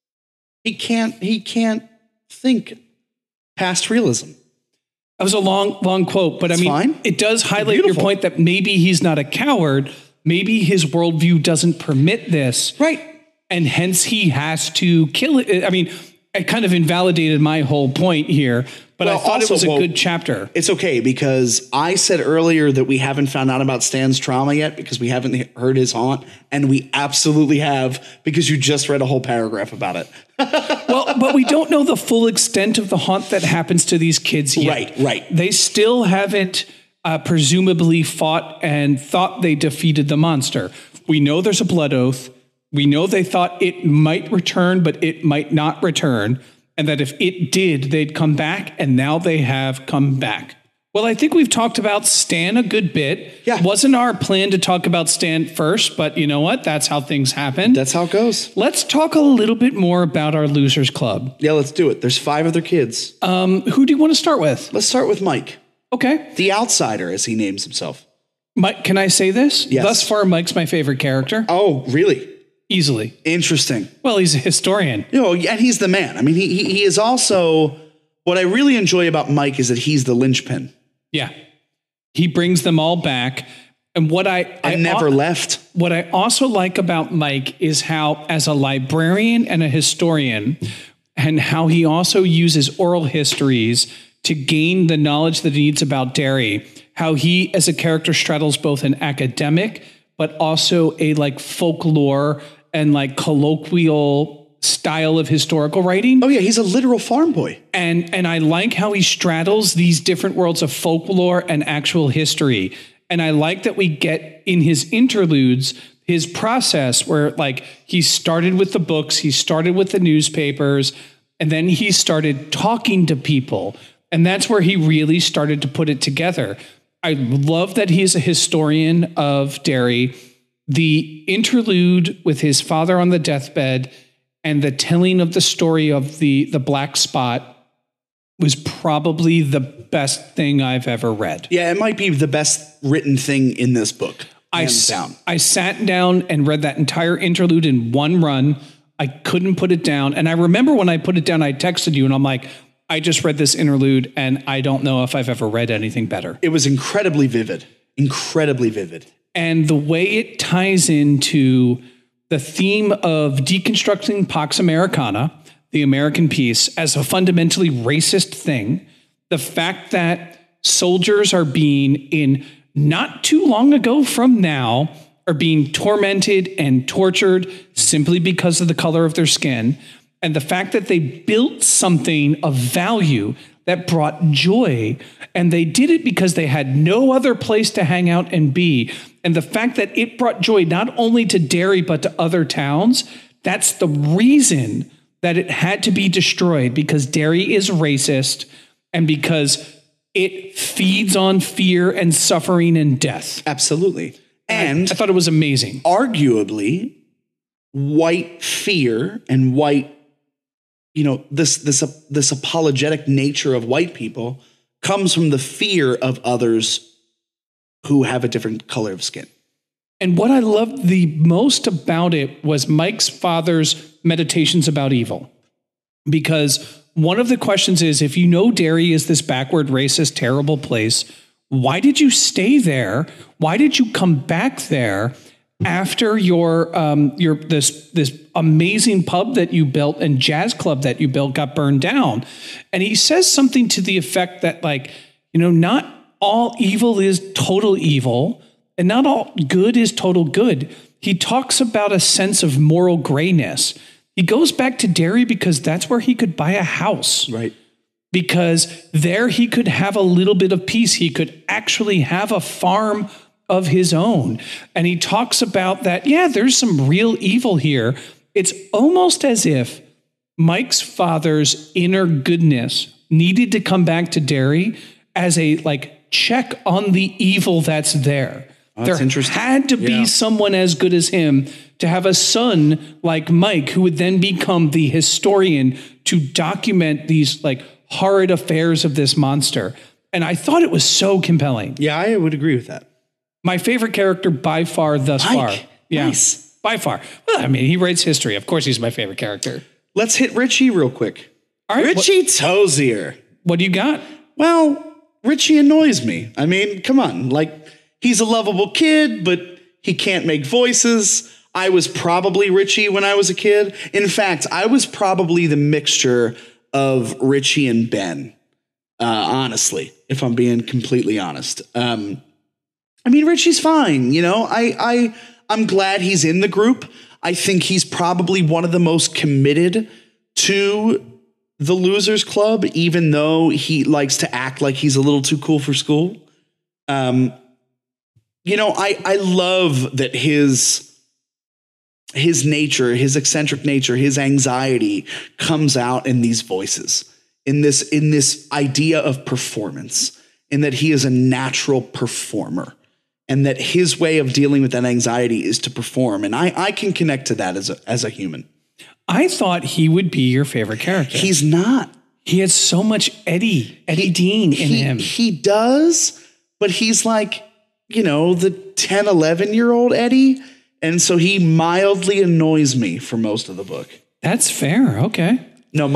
He can't think past realism. That was a long quote, but I mean, fine. It does highlight your point that maybe he's not a coward. Maybe his worldview doesn't permit this. Right. And hence he has to kill it. I mean, it kind of invalidated my whole point here, but I thought it was a good chapter. It's okay, because I said earlier that we haven't found out about Stan's trauma yet because we haven't heard his haunt, and we absolutely have, because you just read a whole paragraph about it. Well, but we don't know the full extent of the haunt that happens to these kids yet. Right. They still haven't presumably fought and thought they defeated the monster. We know there's a blood oath. We know they thought it might return, but it might not return. And that if it did, they'd come back. And now they have come back. Well, I think we've talked about Stan a good bit. Yeah. Wasn't our plan to talk about Stan first, but you know what? That's how things happen. That's how it goes. Let's talk a little bit more about our Losers Club. Yeah, let's do it. There's 5 other kids. Who do you want to start with? Let's start with Mike. Okay. The outsider, as he names himself. Mike, can I say this? Yes. Thus far, Mike's my favorite character. Oh, really? Easily. Interesting. Well, he's a historian. You know, and he's the man. I mean, he is also, what I really enjoy about Mike is that he's the linchpin. Yeah. He brings them all back. And what I never left. What I also like about Mike is how, as a librarian and a historian, and how he also uses oral histories to gain the knowledge that he needs about Derry, how he, as a character, straddles both an academic, but also a like folklore and like colloquial style of historical writing. Oh yeah, he's a literal farm boy. And I like how he straddles these different worlds of folklore and actual history. And I like that we get in his interludes his process where like he started with the books, he started with the newspapers, and then he started talking to people. And that's where he really started to put it together. I love that he's a historian of Derry. The interlude with his father on the deathbed and the telling of the story of the black spot was probably the best thing I've ever read. Yeah, it might be the best written thing in this book. I sat down and read that entire interlude in one run. I couldn't put it down. And I remember when I put it down, I texted you and I'm like, I just read this interlude and I don't know if I've ever read anything better. It was incredibly vivid. Incredibly vivid. And the way it ties into the theme of deconstructing Pax Americana, the American piece, as a fundamentally racist thing, the fact that soldiers are being, in not too long ago from now, are being tormented and tortured simply because of the color of their skin, and the fact that they built something of value that brought joy, and they did it because they had no other place to hang out and be. And the fact that it brought joy not only to Derry, but to other towns, that's the reason that it had to be destroyed, because Derry is racist and because it feeds on fear and suffering and death. Absolutely. And I thought it was amazing. Arguably, white fear and white, you know, this apologetic nature of white people comes from the fear of others who have a different color of skin. And what I loved the most about it was Mike's father's meditations about evil. Because one of the questions is, if you know Derry is this backward, racist, terrible place, why did you stay there? Why did you come back there after your this amazing pub that you built and jazz club that you built got burned down? And he says something to the effect that, like, you know, not all evil is total evil, and not all good is total good. He talks about a sense of moral grayness. He goes back to Derry because that's where he could buy a house. Right. Because there he could have a little bit of peace. He could actually have a farm of his own. And he talks about that, yeah, there's some real evil here. It's almost as if Mike's father's inner goodness needed to come back to Derry as a check on the evil that's there. That's interesting. Had to be someone as good as him to have a son like Mike, who would then become the historian to document these horrid affairs of this monster. And I thought it was so compelling. Yeah, I would agree with that. My favorite character by far thus far. Yeah, nice. By far. Well, I mean, he writes history. Of course, he's my favorite character. Let's hit Richie real quick. All right, Richie Tozier. What do you got? Well, Richie annoys me. I mean, come on. He's a lovable kid, but he can't make voices. I was probably Richie when I was a kid. In fact, I was probably the mixture of Richie and Ben, honestly, if I'm being completely honest. I mean, Richie's fine. I'm glad he's in the group. I think he's probably one of the most committed to the Losers Club, even though he likes to act like he's a little too cool for school. I love that his nature, his eccentric nature, his anxiety comes out in these voices, in this idea of performance, in that he is a natural performer. And that his way of dealing with that anxiety is to perform. And I can connect to that as a human. I thought he would be your favorite character. He's not. He has so much Eddie Dean in him. He does, but he's the 10, 11-year-old Eddie. And so he mildly annoys me for most of the book. That's fair. Okay. No,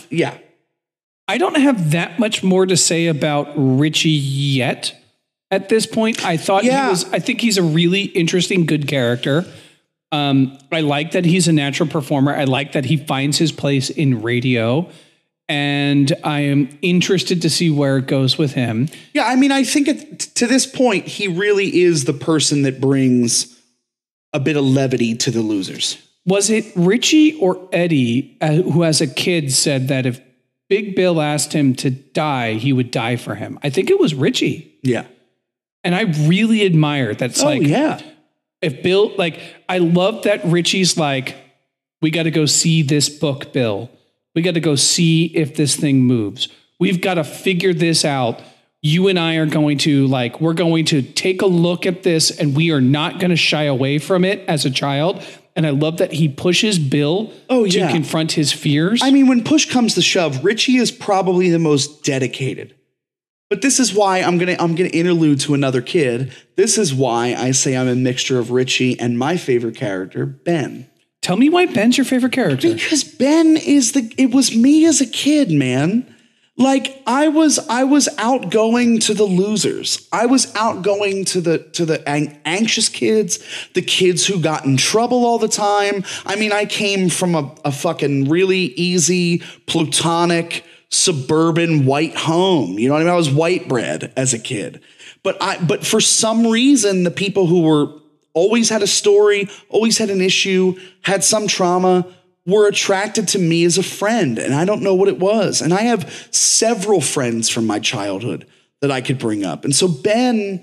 I don't have that much more to say about Richie yet. At this point, I think he's a really interesting, good character. I like that he's a natural performer. I like that he finds his place in radio. And I am interested to see where it goes with him. Yeah, I mean, I think to this point, he really is the person that brings a bit of levity to the Losers. Was it Richie or Eddie who as a kid said that if Big Bill asked him to die, he would die for him? I think it was Richie. Yeah. And I really admire that's if Bill, I love that Richie's we got to go see this book, Bill. We got to go see if this thing moves. We've got to figure this out. You and I are going to we're going to take a look at this and we are not going to shy away from it as a child. And I love that he pushes Bill to confront his fears. I mean, when push comes to shove, Richie is probably the most dedicated. But this is why I'm gonna interlude to another kid. This is why I say I'm a mixture of Richie and my favorite character, Ben. Tell me why Ben's your favorite character. Because Ben it was me as a kid, man. I was outgoing to the losers. I was outgoing to the anxious kids, the kids who got in trouble all the time. I mean, I came from a fucking really easy, platonic, suburban white home. You know what I mean? I was white bread as a kid. But for some reason, the people who were always had a story, always had an issue, had some trauma, were attracted to me as a friend. And I don't know what it was. And I have several friends from my childhood that I could bring up. And so Ben,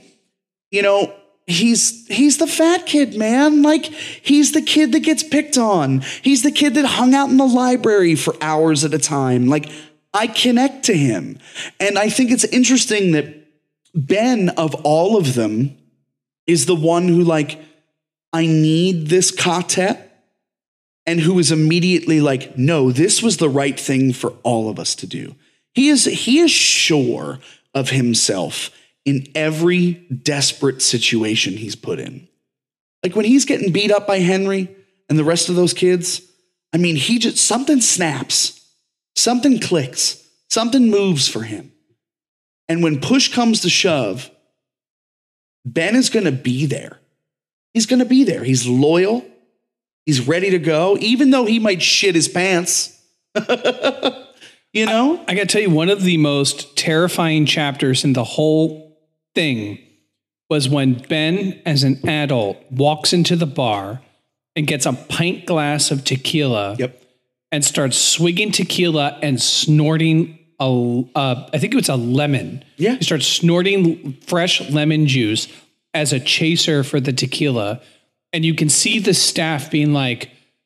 he's the fat kid, man. He's the kid that gets picked on. He's the kid that hung out in the library for hours at a time. I connect to him. And I think it's interesting that Ben, of all of them, is the one who I need this quartet. And who is immediately no, this was the right thing for all of us to do. He is sure of himself in every desperate situation he's put in. When he's getting beat up by Henry and the rest of those kids, I mean, something snaps, something clicks, something moves for him. And when push comes to shove, Ben is going to be there. He's going to be there. He's loyal. He's ready to go, even though he might shit his pants. I got to tell you, one of the most terrifying chapters in the whole thing was when Ben, as an adult, walks into the bar and gets a pint glass of tequila. Yep. and starts swigging tequila and snorting I think it was a lemon. Yeah. He starts snorting fresh lemon juice as a chaser for the tequila. And you can see the staff being like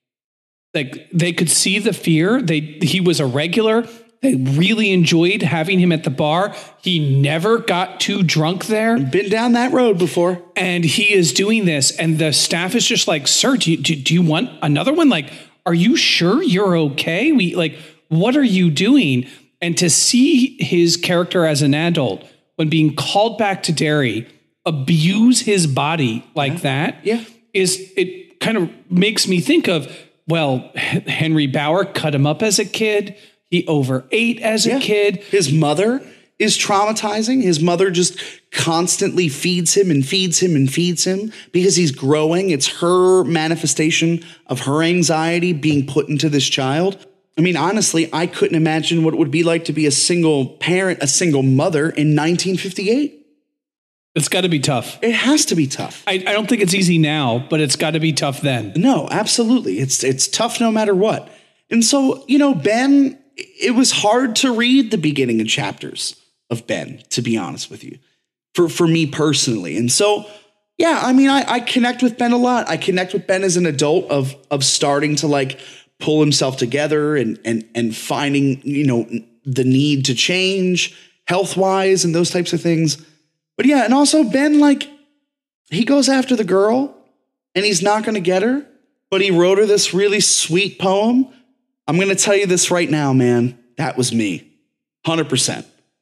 they could see the fear. He was a regular. They really enjoyed having him at the bar. He never got too drunk there. Been down that road before. And he is doing this. And the staff is just like, sir, do you want another one? Like, are you sure you're okay? What are you doing? And to see his character as an adult, when being called back to Derry, abuse his body like that, it kind of makes me think of, well, Henry Bauer cut him up as a kid. He overate as a kid. His mother is traumatizing. His mother just constantly feeds him and feeds him and feeds him because he's growing. It's her manifestation of her anxiety being put into this child. I mean, honestly, I couldn't imagine what it would be like to be a single parent, a single mother in 1958. It's got to be tough. It has to be tough. I don't think it's easy now, but it's got to be tough then. No, absolutely. It's tough no matter what. And so, Ben, it was hard to read the beginning of chapters of Ben, to be honest with you, for me personally. And so, yeah, I mean, I connect with Ben a lot. I connect with Ben as an adult of starting to pull himself together and finding, the need to change health-wise and those types of things. But yeah, and also Ben, he goes after the girl and he's not going to get her, but he wrote her this really sweet poem. I'm going to tell you this right now, man. That was me. 100%.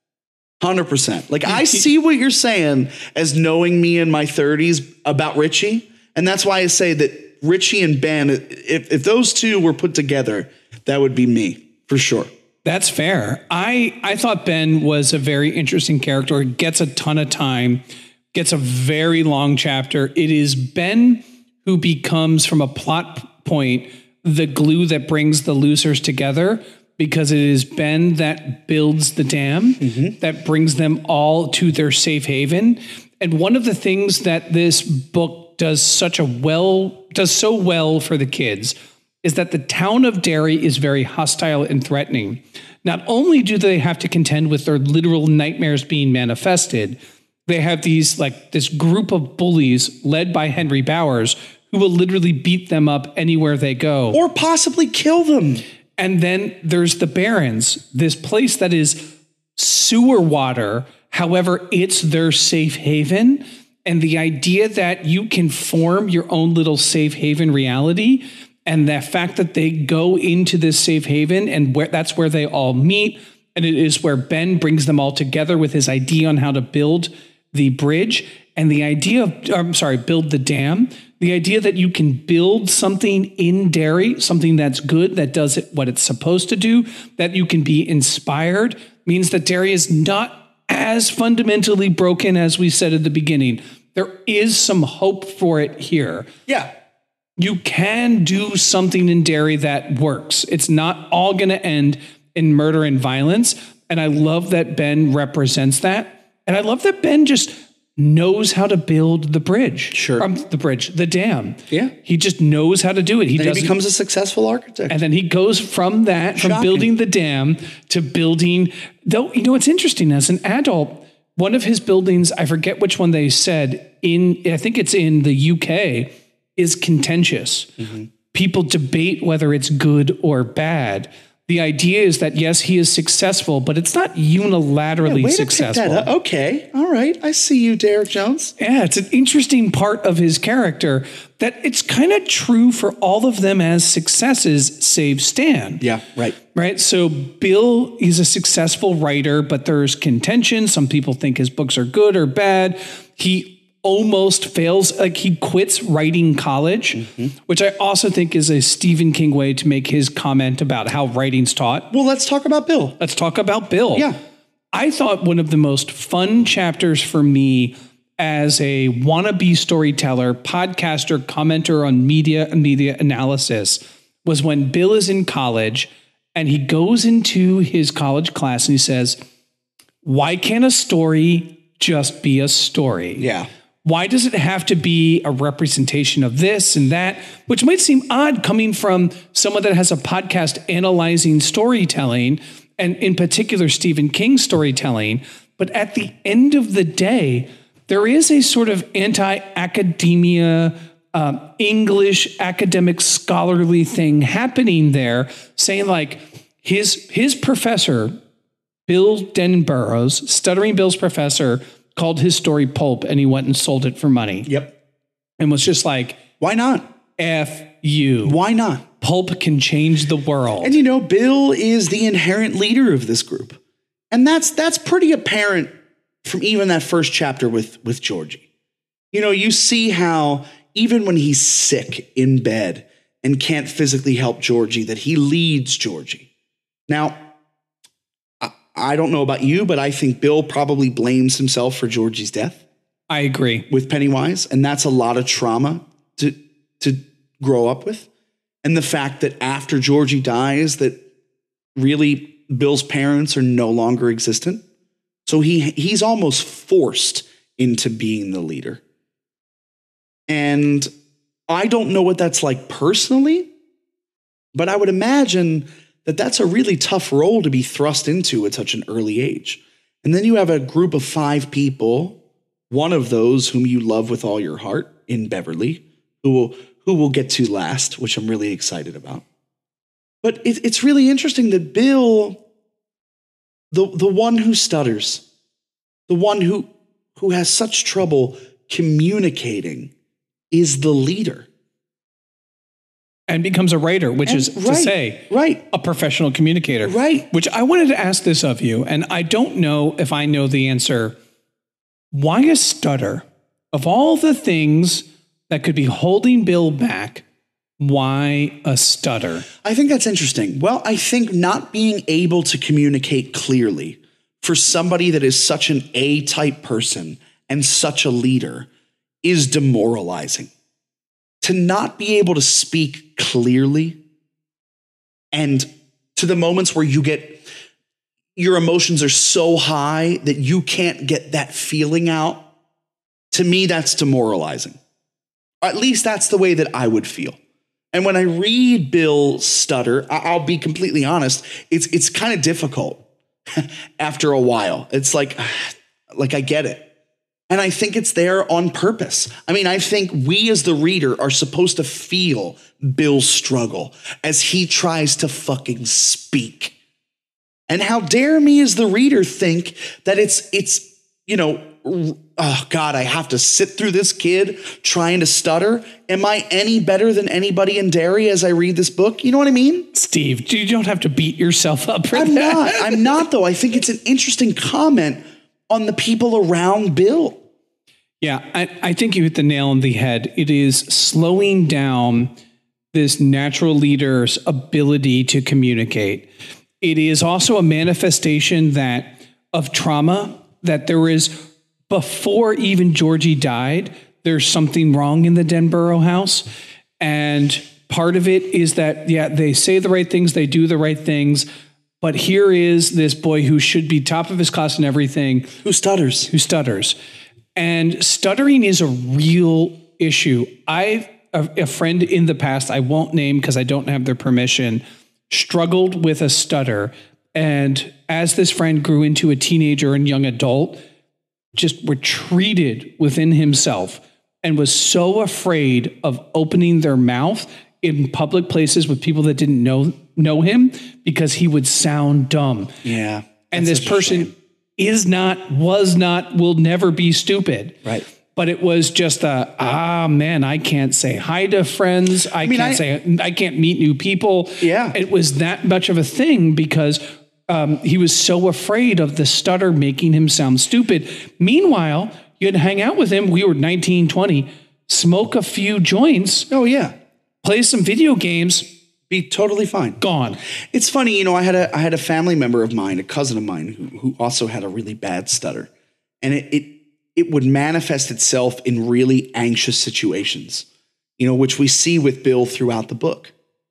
100%. I see what you're saying as knowing me in my 30s about Richie. And that's why I say that Richie and Ben, if those two were put together, that would be me for sure. That's fair. I thought Ben was a very interesting character. He gets a ton of time, gets a very long chapter. It is Ben who becomes, from a plot point, the glue that brings the losers together, because it is Ben that builds the dam, that brings them all to their safe haven. And one of the things that this book does so well for the kids is that the town of Derry is very hostile and threatening. Not only do they have to contend with their literal nightmares being manifested, they have this group of bullies led by Henry Bowers who will literally beat them up anywhere they go. Or possibly kill them. And then there's the Barrens, this place that is sewer water. However, it's their safe haven. And the idea that you can form your own little safe haven reality, and the fact that they go into this safe haven and that's where they all meet. And it is where Ben brings them all together with his idea on how to build the bridge and the idea of, build the dam. The idea that you can build something in Derry, something that's good, that does what it's supposed to do, that you can be inspired, means that Derry is not as fundamentally broken as we said at the beginning. There is some hope for it here. Yeah. You can do something in Derry that works. It's not all going to end in murder and violence. And I love that Ben represents that. And I love that Ben just knows how to build the bridge. Sure. The dam. Yeah. He just knows how to do it. He becomes a successful architect. And then he goes from building the dam to building, though, it's interesting, as an adult, one of his buildings, I forget which one they said, I think it's in the UK, is contentious. People debate whether it's good or bad. The idea is that, yes, he is successful, but it's not unilaterally successful. To pick that up. Okay. All right. I see you, Derek Jones. Yeah, it's an interesting part of his character that it's kind of true for all of them as successes, save Stan. Yeah, right. Right. So Bill is a successful writer, but there's contention. Some people think his books are good or bad. He almost fails, he quits writing college, which I also think is a Stephen King way to make his comment about how writing's taught. Well, let's talk about Bill. Yeah. I thought one of the most fun chapters for me as a wannabe storyteller, podcaster, commenter on media and media analysis was when Bill is in college and he goes into his college class and he says, why can't a story just be a story? Yeah. why does it have to be a representation of this and that? Which might seem odd coming from someone that has a podcast analyzing storytelling, and in particular, Stephen King storytelling. But at the end of the day, there is a sort of anti-academia, English academic scholarly thing happening there, saying like his professor, Bill Denboroughs, Stuttering Bill's professor, called his story pulp, and he went and sold it for money. Yep. And was just like, why not? F you. Why not? Pulp can change the world. And you know, Bill is the inherent leader of this group. And that's pretty apparent from even that first chapter with Georgie. You know, you see how even when he's sick in bed and can't physically help Georgie, that he leads Georgie. Now, I don't know about you, but I think Bill probably blames himself for Georgie's death. I agree. With Pennywise. And that's a lot of trauma to grow up with. And the fact that after Georgie dies, that really Bill's parents are no longer existent. So he's almost forced into being the leader. And I don't know what that's like personally, but I would imagine that that's a really tough role to be thrust into at such an early age. And then you have a group of 5 people, one of those whom you love with all your heart in Beverly, who we'll get to last, which I'm really excited about. But it's really interesting that Bill, the one who stutters, the one who has such trouble communicating, is the leader. And becomes a writer, which is to say, a professional communicator. Right. Which I wanted to ask this of you, and I don't know if I know the answer. Why a stutter? Of all the things that could be holding Bill back, why a stutter? I think that's interesting. Well, I think not being able to communicate clearly for somebody that is such an A-type person and such a leader is demoralizing. To not be able to speak clearly, and to the moments where your emotions are so high that you can't get that feeling out, to me, that's demoralizing. Or at least that's the way that I would feel. And when I read Bill stutter, I'll be completely honest, it's kind of difficult after a while. It's like I get it. And I think it's there on purpose. I mean, I think we as the reader are supposed to feel Bill's struggle as he tries to fucking speak. And how dare me as the reader think that it's oh God, I have to sit through this kid trying to stutter. Am I any better than anybody in Derry as I read this book? You know what I mean? Steve, you don't have to beat yourself up for that. I'm not though. I think it's an interesting comment on the people around Bill. Yeah, I think you hit the nail on the head. It is slowing down this natural leader's ability to communicate. It is also a manifestation of trauma that there is, before even Georgie died, there's something wrong in the Denborough house. And part of it is that, yeah, they say the right things, they do the right things, but here is this boy who should be top of his class and everything. Who stutters. And stuttering is a real issue. A friend in the past, I won't name because I don't have their permission, struggled with a stutter. And as this friend grew into a teenager and young adult, just retreated within himself and was so afraid of opening their mouth in public places with people that didn't know him because he would sound dumb. Yeah. And this person was not, will never be stupid. Right. But it was just I can't say hi to friends. I can't meet new people. Yeah. It was that much of a thing because he was so afraid of the stutter making him sound stupid. Meanwhile, you'd hang out with him. We were 19, 20, smoke a few joints. Oh, yeah. Play some video games. Be totally fine. Gone. It's funny, I had a family member of mine, a cousin of mine, who also had a really bad stutter. And it would manifest itself in really anxious situations, which we see with Bill throughout the book.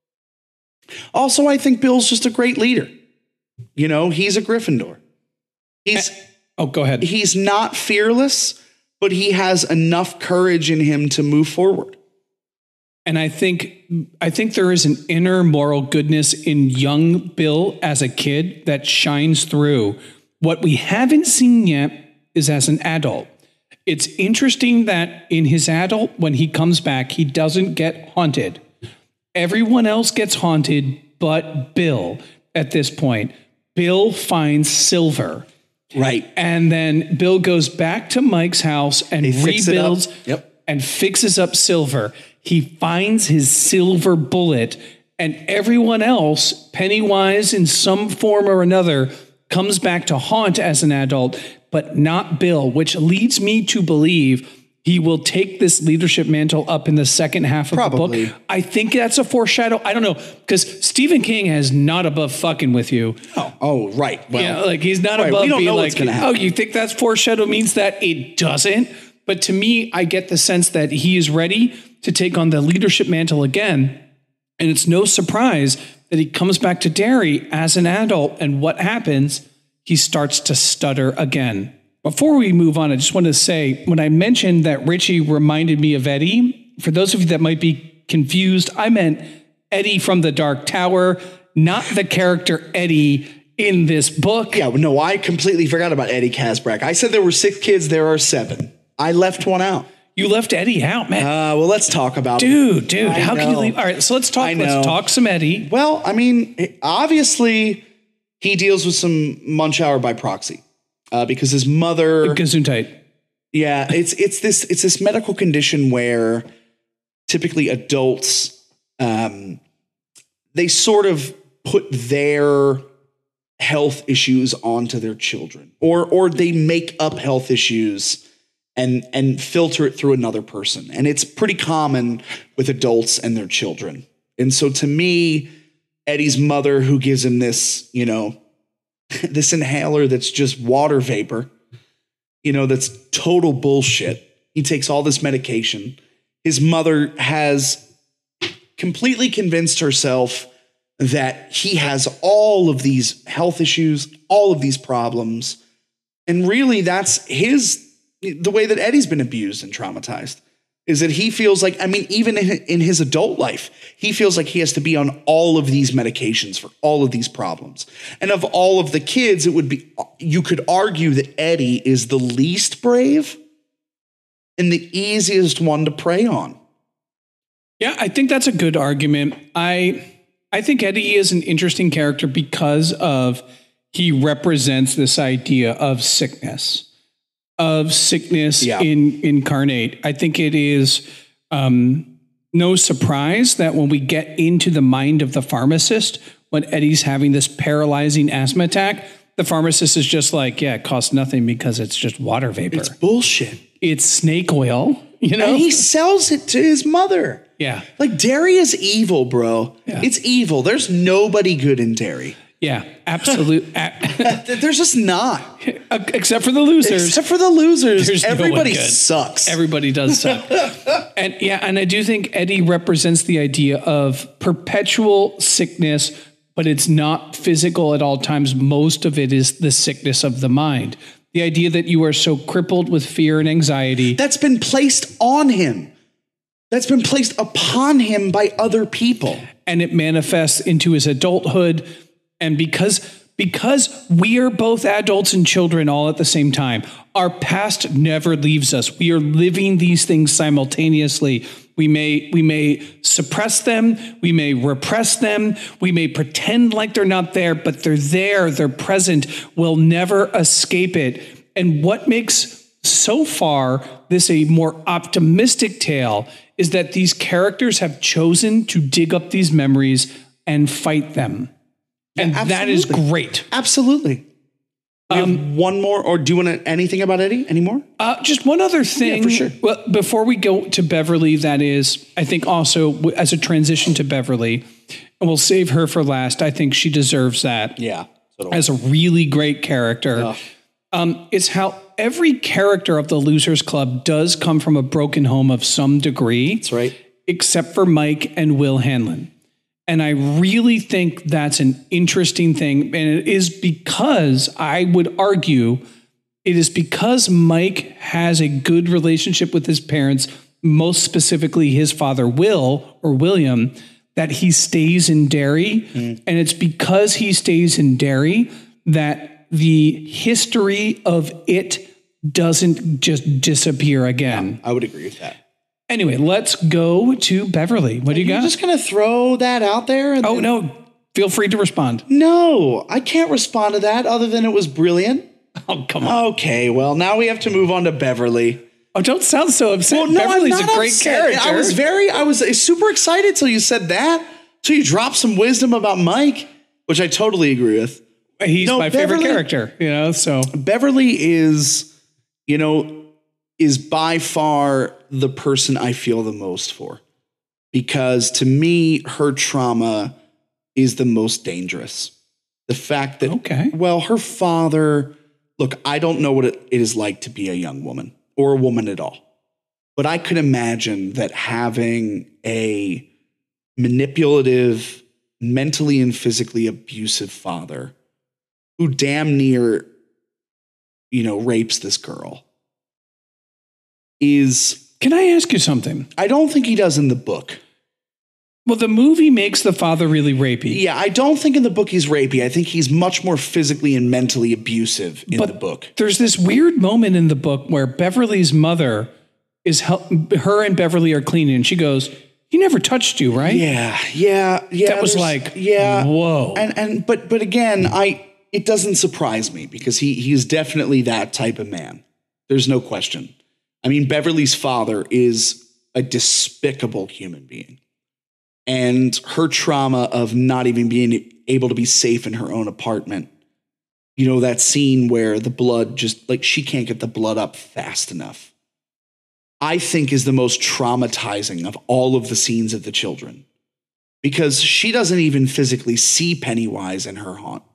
Also, I think Bill's just a great leader. He's a Gryffindor. Go ahead. He's not fearless, but he has enough courage in him to move forward. And I think there is an inner moral goodness in young Bill as a kid that shines through. What we haven't seen yet is as an adult. It's interesting that in his adult, when he comes back, he doesn't get haunted. Everyone else gets haunted but Bill at this point. Bill finds Silver. Right. And then Bill goes back to Mike's house and rebuilds and fixes up Silver. He finds his silver bullet, and everyone else, Pennywise in some form or another, comes back to haunt as an adult, but not Bill, which leads me to believe he will take this leadership mantle up in the second half of the book. I think that's a foreshadow. I don't know, because Stephen King is not above fucking with you. Oh, right. Well, yeah, like he's not above being like, oh, you think that's foreshadow means that it doesn't? But to me, I get the sense that he is ready to take on the leadership mantle again. And it's no surprise that he comes back to Derry as an adult. And what happens? He starts to stutter again. Before we move on, I just want to say, when I mentioned that Richie reminded me of Eddie, for those of you that might be confused, I meant Eddie from the Dark Tower, not the character Eddie in this book. Yeah, no, I completely forgot about Eddie Kasbrack. I said there were 6 kids, there are 7. I left one out. You left Eddie out, man. Well, let's talk about Dude, how can you leave? All right, so let's talk some Eddie. Well, I mean, obviously he deals with some Munchauer by proxy because his mother... Gesundheit. Yeah, it's this medical condition where typically adults, they sort of put their health issues onto their children, or they make up health issues and filter it through another person. And it's pretty common with adults and their children. And so to me, Eddie's mother, who gives him this, this inhaler that's just water vapor, that's total bullshit. He takes all this medication. His mother has completely convinced herself that he has all of these health issues, all of these problems. And really that's the way that Eddie's been abused and traumatized is that he feels like, even in his adult life, he feels like he has to be on all of these medications for all of these problems. And of all of the kids, you could argue that Eddie is the least brave and the easiest one to prey on. Yeah, I think that's a good argument. I think Eddie is an interesting character because he represents this idea of sickness. Incarnate. I think it is no surprise that when we get into the mind of the pharmacist, when Eddie's having this paralyzing asthma attack, the pharmacist is just like, yeah, it costs nothing because it's just water vapor. It's bullshit. It's snake oil, And he sells it to his mother. Yeah. Like Derry is evil, bro. Yeah. It's evil. There's nobody good in Derry. Yeah, absolutely. There's just not. Except for the losers. Everybody sucks. Everybody does suck. And I do think Eddie represents the idea of perpetual sickness, but it's not physical at all times. Most of it is the sickness of the mind. The idea that you are so crippled with fear and anxiety. That's been placed on him. That's been placed upon him by other people. And it manifests into his adulthood. And because we are both adults and children all at the same time, our past never leaves us. We are living these things simultaneously. We may suppress them. We may repress them. We may pretend like they're not there, but they're there. They're present. We'll never escape it. And what makes so far this a more optimistic tale is that these characters have chosen to dig up these memories and fight them. And that is great. Absolutely. We have one more, or do you want anything about Eddie anymore? Just one other thing. Yeah, for sure. Well, before we go to Beverly, that is, I think also as a transition to Beverly, and we'll save her for last. I think she deserves that. Yeah. As a really great character. It's how every character of the Losers Club does come from a broken home of some degree. That's right. Except for Mike and Will Hanlon. And I really think that's an interesting thing. And it is because I would argue it is because Mike has a good relationship with his parents, most specifically his father, William, that he stays in Derry. And it's because he stays in Derry that the history of it doesn't just disappear again. I would agree with that. Anyway, let's go to Beverly. What do you got? You're just going to throw that out there? Oh, no. Feel free to respond. No, I can't respond to that other than it was brilliant. Oh, come on. Okay, well, now we have to move on to Beverly. Oh, don't sound so upset. Well, no, Beverly's I'm not a great upset. character. I was super excited till you said that. Till you dropped some wisdom about Mike, which I totally agree with. He's my favorite character, so. Beverly is by far the person I feel the most for. Because to me, her trauma is the most dangerous. The fact that, well, her father, look, I don't know what it is like to be a young woman or a woman at all. But I could imagine that having a manipulative, mentally and physically abusive father who damn near, rapes this girl is... Can I ask you something? I don't think he does in the book. Well, the movie makes the father really rapey. Yeah, I don't think in the book he's rapey. I think he's much more physically and mentally abusive in the book. There's this weird moment in the book where Beverly's mother her and Beverly are cleaning, and she goes, "He never touched you, right?" Yeah. That was whoa. But again, it doesn't surprise me because he is definitely that type of man. There's no question. I mean, Beverly's father is a despicable human being. And her trauma of not even being able to be safe in her own apartment. That scene where the blood she can't get the blood up fast enough. I think is the most traumatizing of all of the scenes of the children. Because she doesn't even physically see Pennywise in her haunt.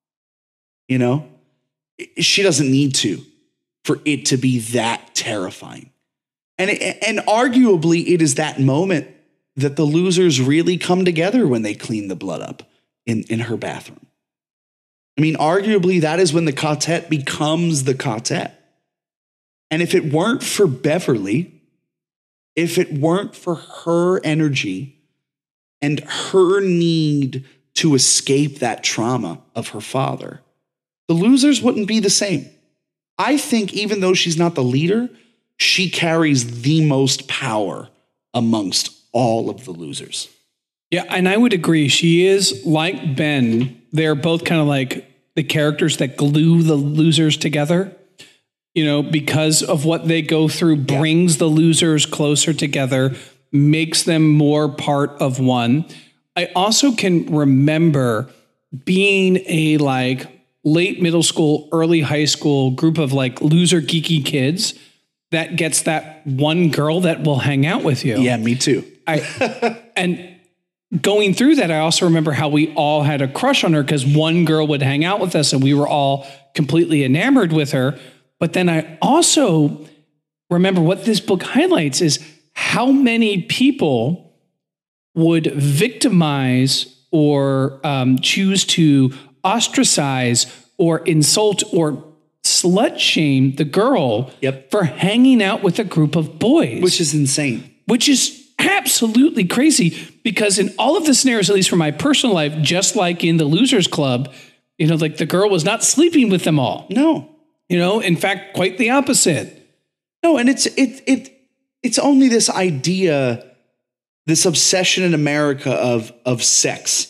She doesn't need to for it to be that terrifying. And arguably it is that moment that the losers really come together when they clean the blood up in her bathroom. I mean, arguably that is when the quartet becomes the quartet. And if it weren't for Beverly, if it weren't for her energy and her need to escape that trauma of her father, the losers wouldn't be the same. I think even though she's not the leader, she carries the most power amongst all of the losers. Yeah, and I would agree. She is like Ben. They're both kind of like the characters that glue the losers together, because of what they go through, brings the losers closer together, makes them more part of one. I also can remember being a late middle school, early high school group of loser geeky kids that gets that one girl that will hang out with you. Yeah, me too. And going through that, I also remember how we all had a crush on her because one girl would hang out with us and we were all completely enamored with her. But then I also remember what this book highlights is how many people would victimize or choose to ostracize or insult or slut shame the girl for hanging out with a group of boys. Which is insane. Which is absolutely crazy because in all of the scenarios, at least for my personal life, just like in the Losers Club, the girl was not sleeping with them all. No. In fact, quite the opposite. No, and it's only this idea, this obsession in America of sex.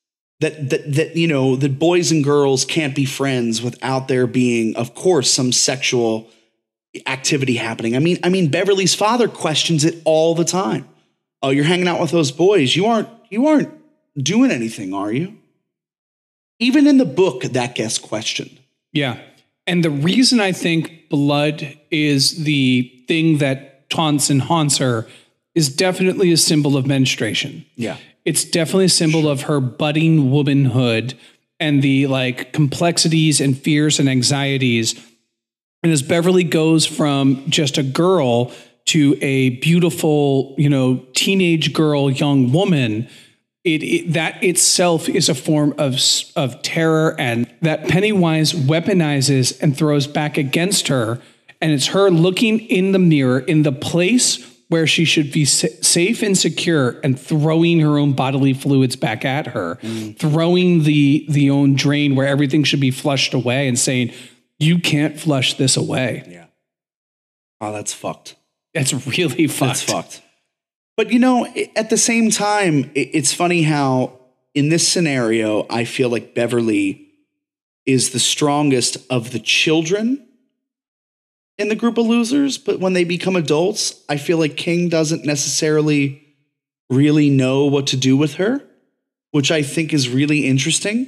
That boys and girls can't be friends without there being, of course, some sexual activity happening. I mean, Beverly's father questions it all the time. Oh, you're hanging out with those boys. You aren't doing anything, are you? Even in the book, that gets questioned. Yeah. And the reason I think blood is the thing that taunts and haunts her is definitely a symbol of menstruation. Yeah. It's definitely a symbol of her budding womanhood and the complexities and fears and anxieties. And as Beverly goes from just a girl to a beautiful, teenage girl, young woman, that itself is a form of terror, and that Pennywise weaponizes and throws back against her. And it's her looking in the mirror in the place where she should be safe and secure, and throwing her own bodily fluids back at her, throwing the own drain where everything should be flushed away, and saying, you can't flush this away. Yeah. Oh, that's fucked. That's really fucked. That's fucked. But, you know, at the same time, it's funny how in this scenario, I feel like Beverly is the strongest of the children in the group of losers. But when they become adults, I feel like King doesn't necessarily really know what to do with her, which I think is really interesting.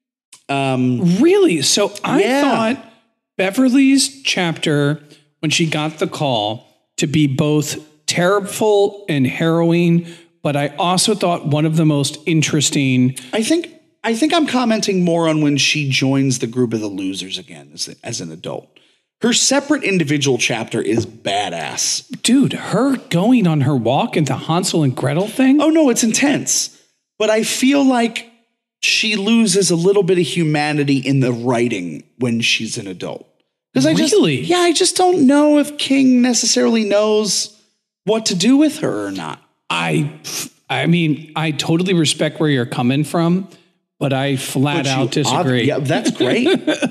Really? So I thought Beverly's chapter, when she got the call, to be both terrible and harrowing, but I also thought one of the most interesting. I think I'm commenting more on when she joins the group of the losers again as an adult. Her separate individual chapter is badass. Dude, her going on her walk into Hansel and Gretel thing? Oh no, it's intense. But I feel like she loses a little bit of humanity in the writing when she's an adult. Because I just don't know if King necessarily knows what to do with her or not. I mean, I totally respect where you're coming from, but I flat out disagree. Yeah, that's great.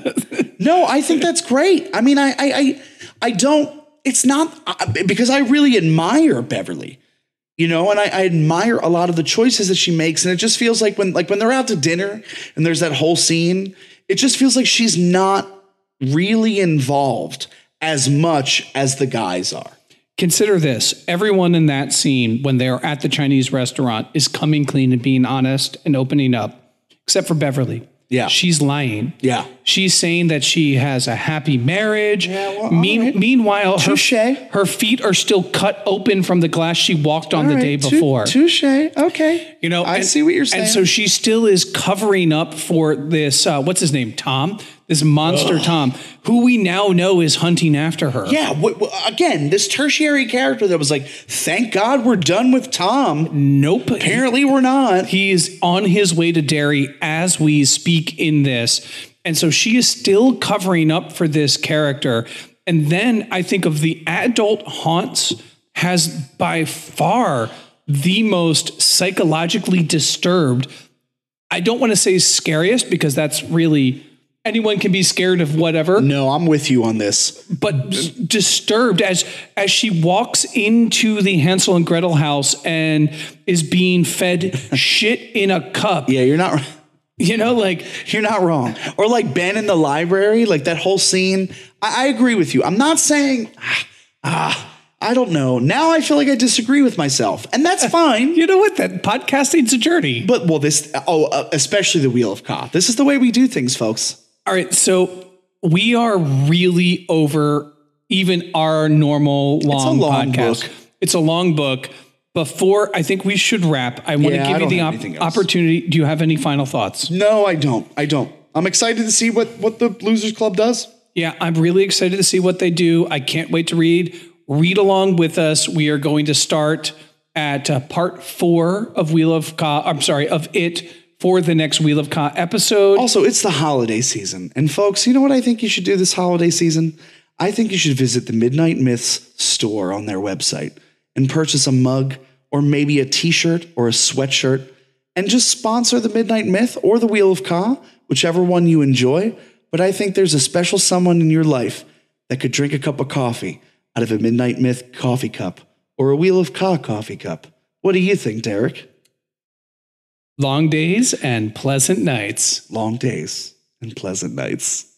No, I think that's great. I mean, I don't, it's not because I really admire Beverly, you know, and I admire a lot of the choices that she makes. And it just feels like when they're out to dinner and there's that whole scene, it just feels like she's not really involved as much as the guys are. Consider this. Everyone in that scene, when they're at the Chinese restaurant, is coming clean and being honest and opening up, except for Beverly. Yeah. She's lying. Yeah. She's saying that she has a happy marriage. Yeah, well, Meanwhile, her feet are still cut open from the glass she walked on the day before. Touche. Okay. You know, I see what you're saying. And so she still is covering up for this, what's his name? Tom? This monster Tom, who we now know is hunting after her. Yeah. Again, this tertiary character that was like, thank God we're done with Tom. Nope. Apparently we're not. He is on his way to Derry as we speak in this. And so she is still covering up for this character. And then I think of the adult haunts has by far the most psychologically disturbed. I don't want to say scariest because that's really... Anyone can be scared of whatever. No, I'm with you on this. But disturbed as she walks into the Hansel and Gretel house and is being fed shit in a cup. Yeah, you're not... You know, like... You're not wrong. Or like Ben in the library, like that whole scene. I agree with you. I'm not saying... I don't know. Now I feel like I disagree with myself. And that's fine. You know what? That podcasting's a journey. But, well, especially the Wheel of Ka. This is the way we do things, folks. All right, so we are really over even our normal long podcast. It's a long book. Before I think we should wrap, I want to give you the opportunity. Do you have any final thoughts? No, I don't. I'm excited to see what the Losers Club does. Yeah, I'm really excited to see what they do. I can't wait to read. Read along with us. We are going to start at part 4 of of It. For the next Wheel of Ka episode. Also, it's the holiday season. And folks, you know what I think you should do this holiday season? I think you should visit the Midnight Myths store on their website and purchase a mug or maybe a t-shirt or a sweatshirt and just sponsor the Midnight Myth or the Wheel of Ka, whichever one you enjoy. But I think there's a special someone in your life that could drink a cup of coffee out of a Midnight Myth coffee cup or a Wheel of Ka coffee cup. What do you think, Derek? Long days and pleasant nights. Long days and pleasant nights.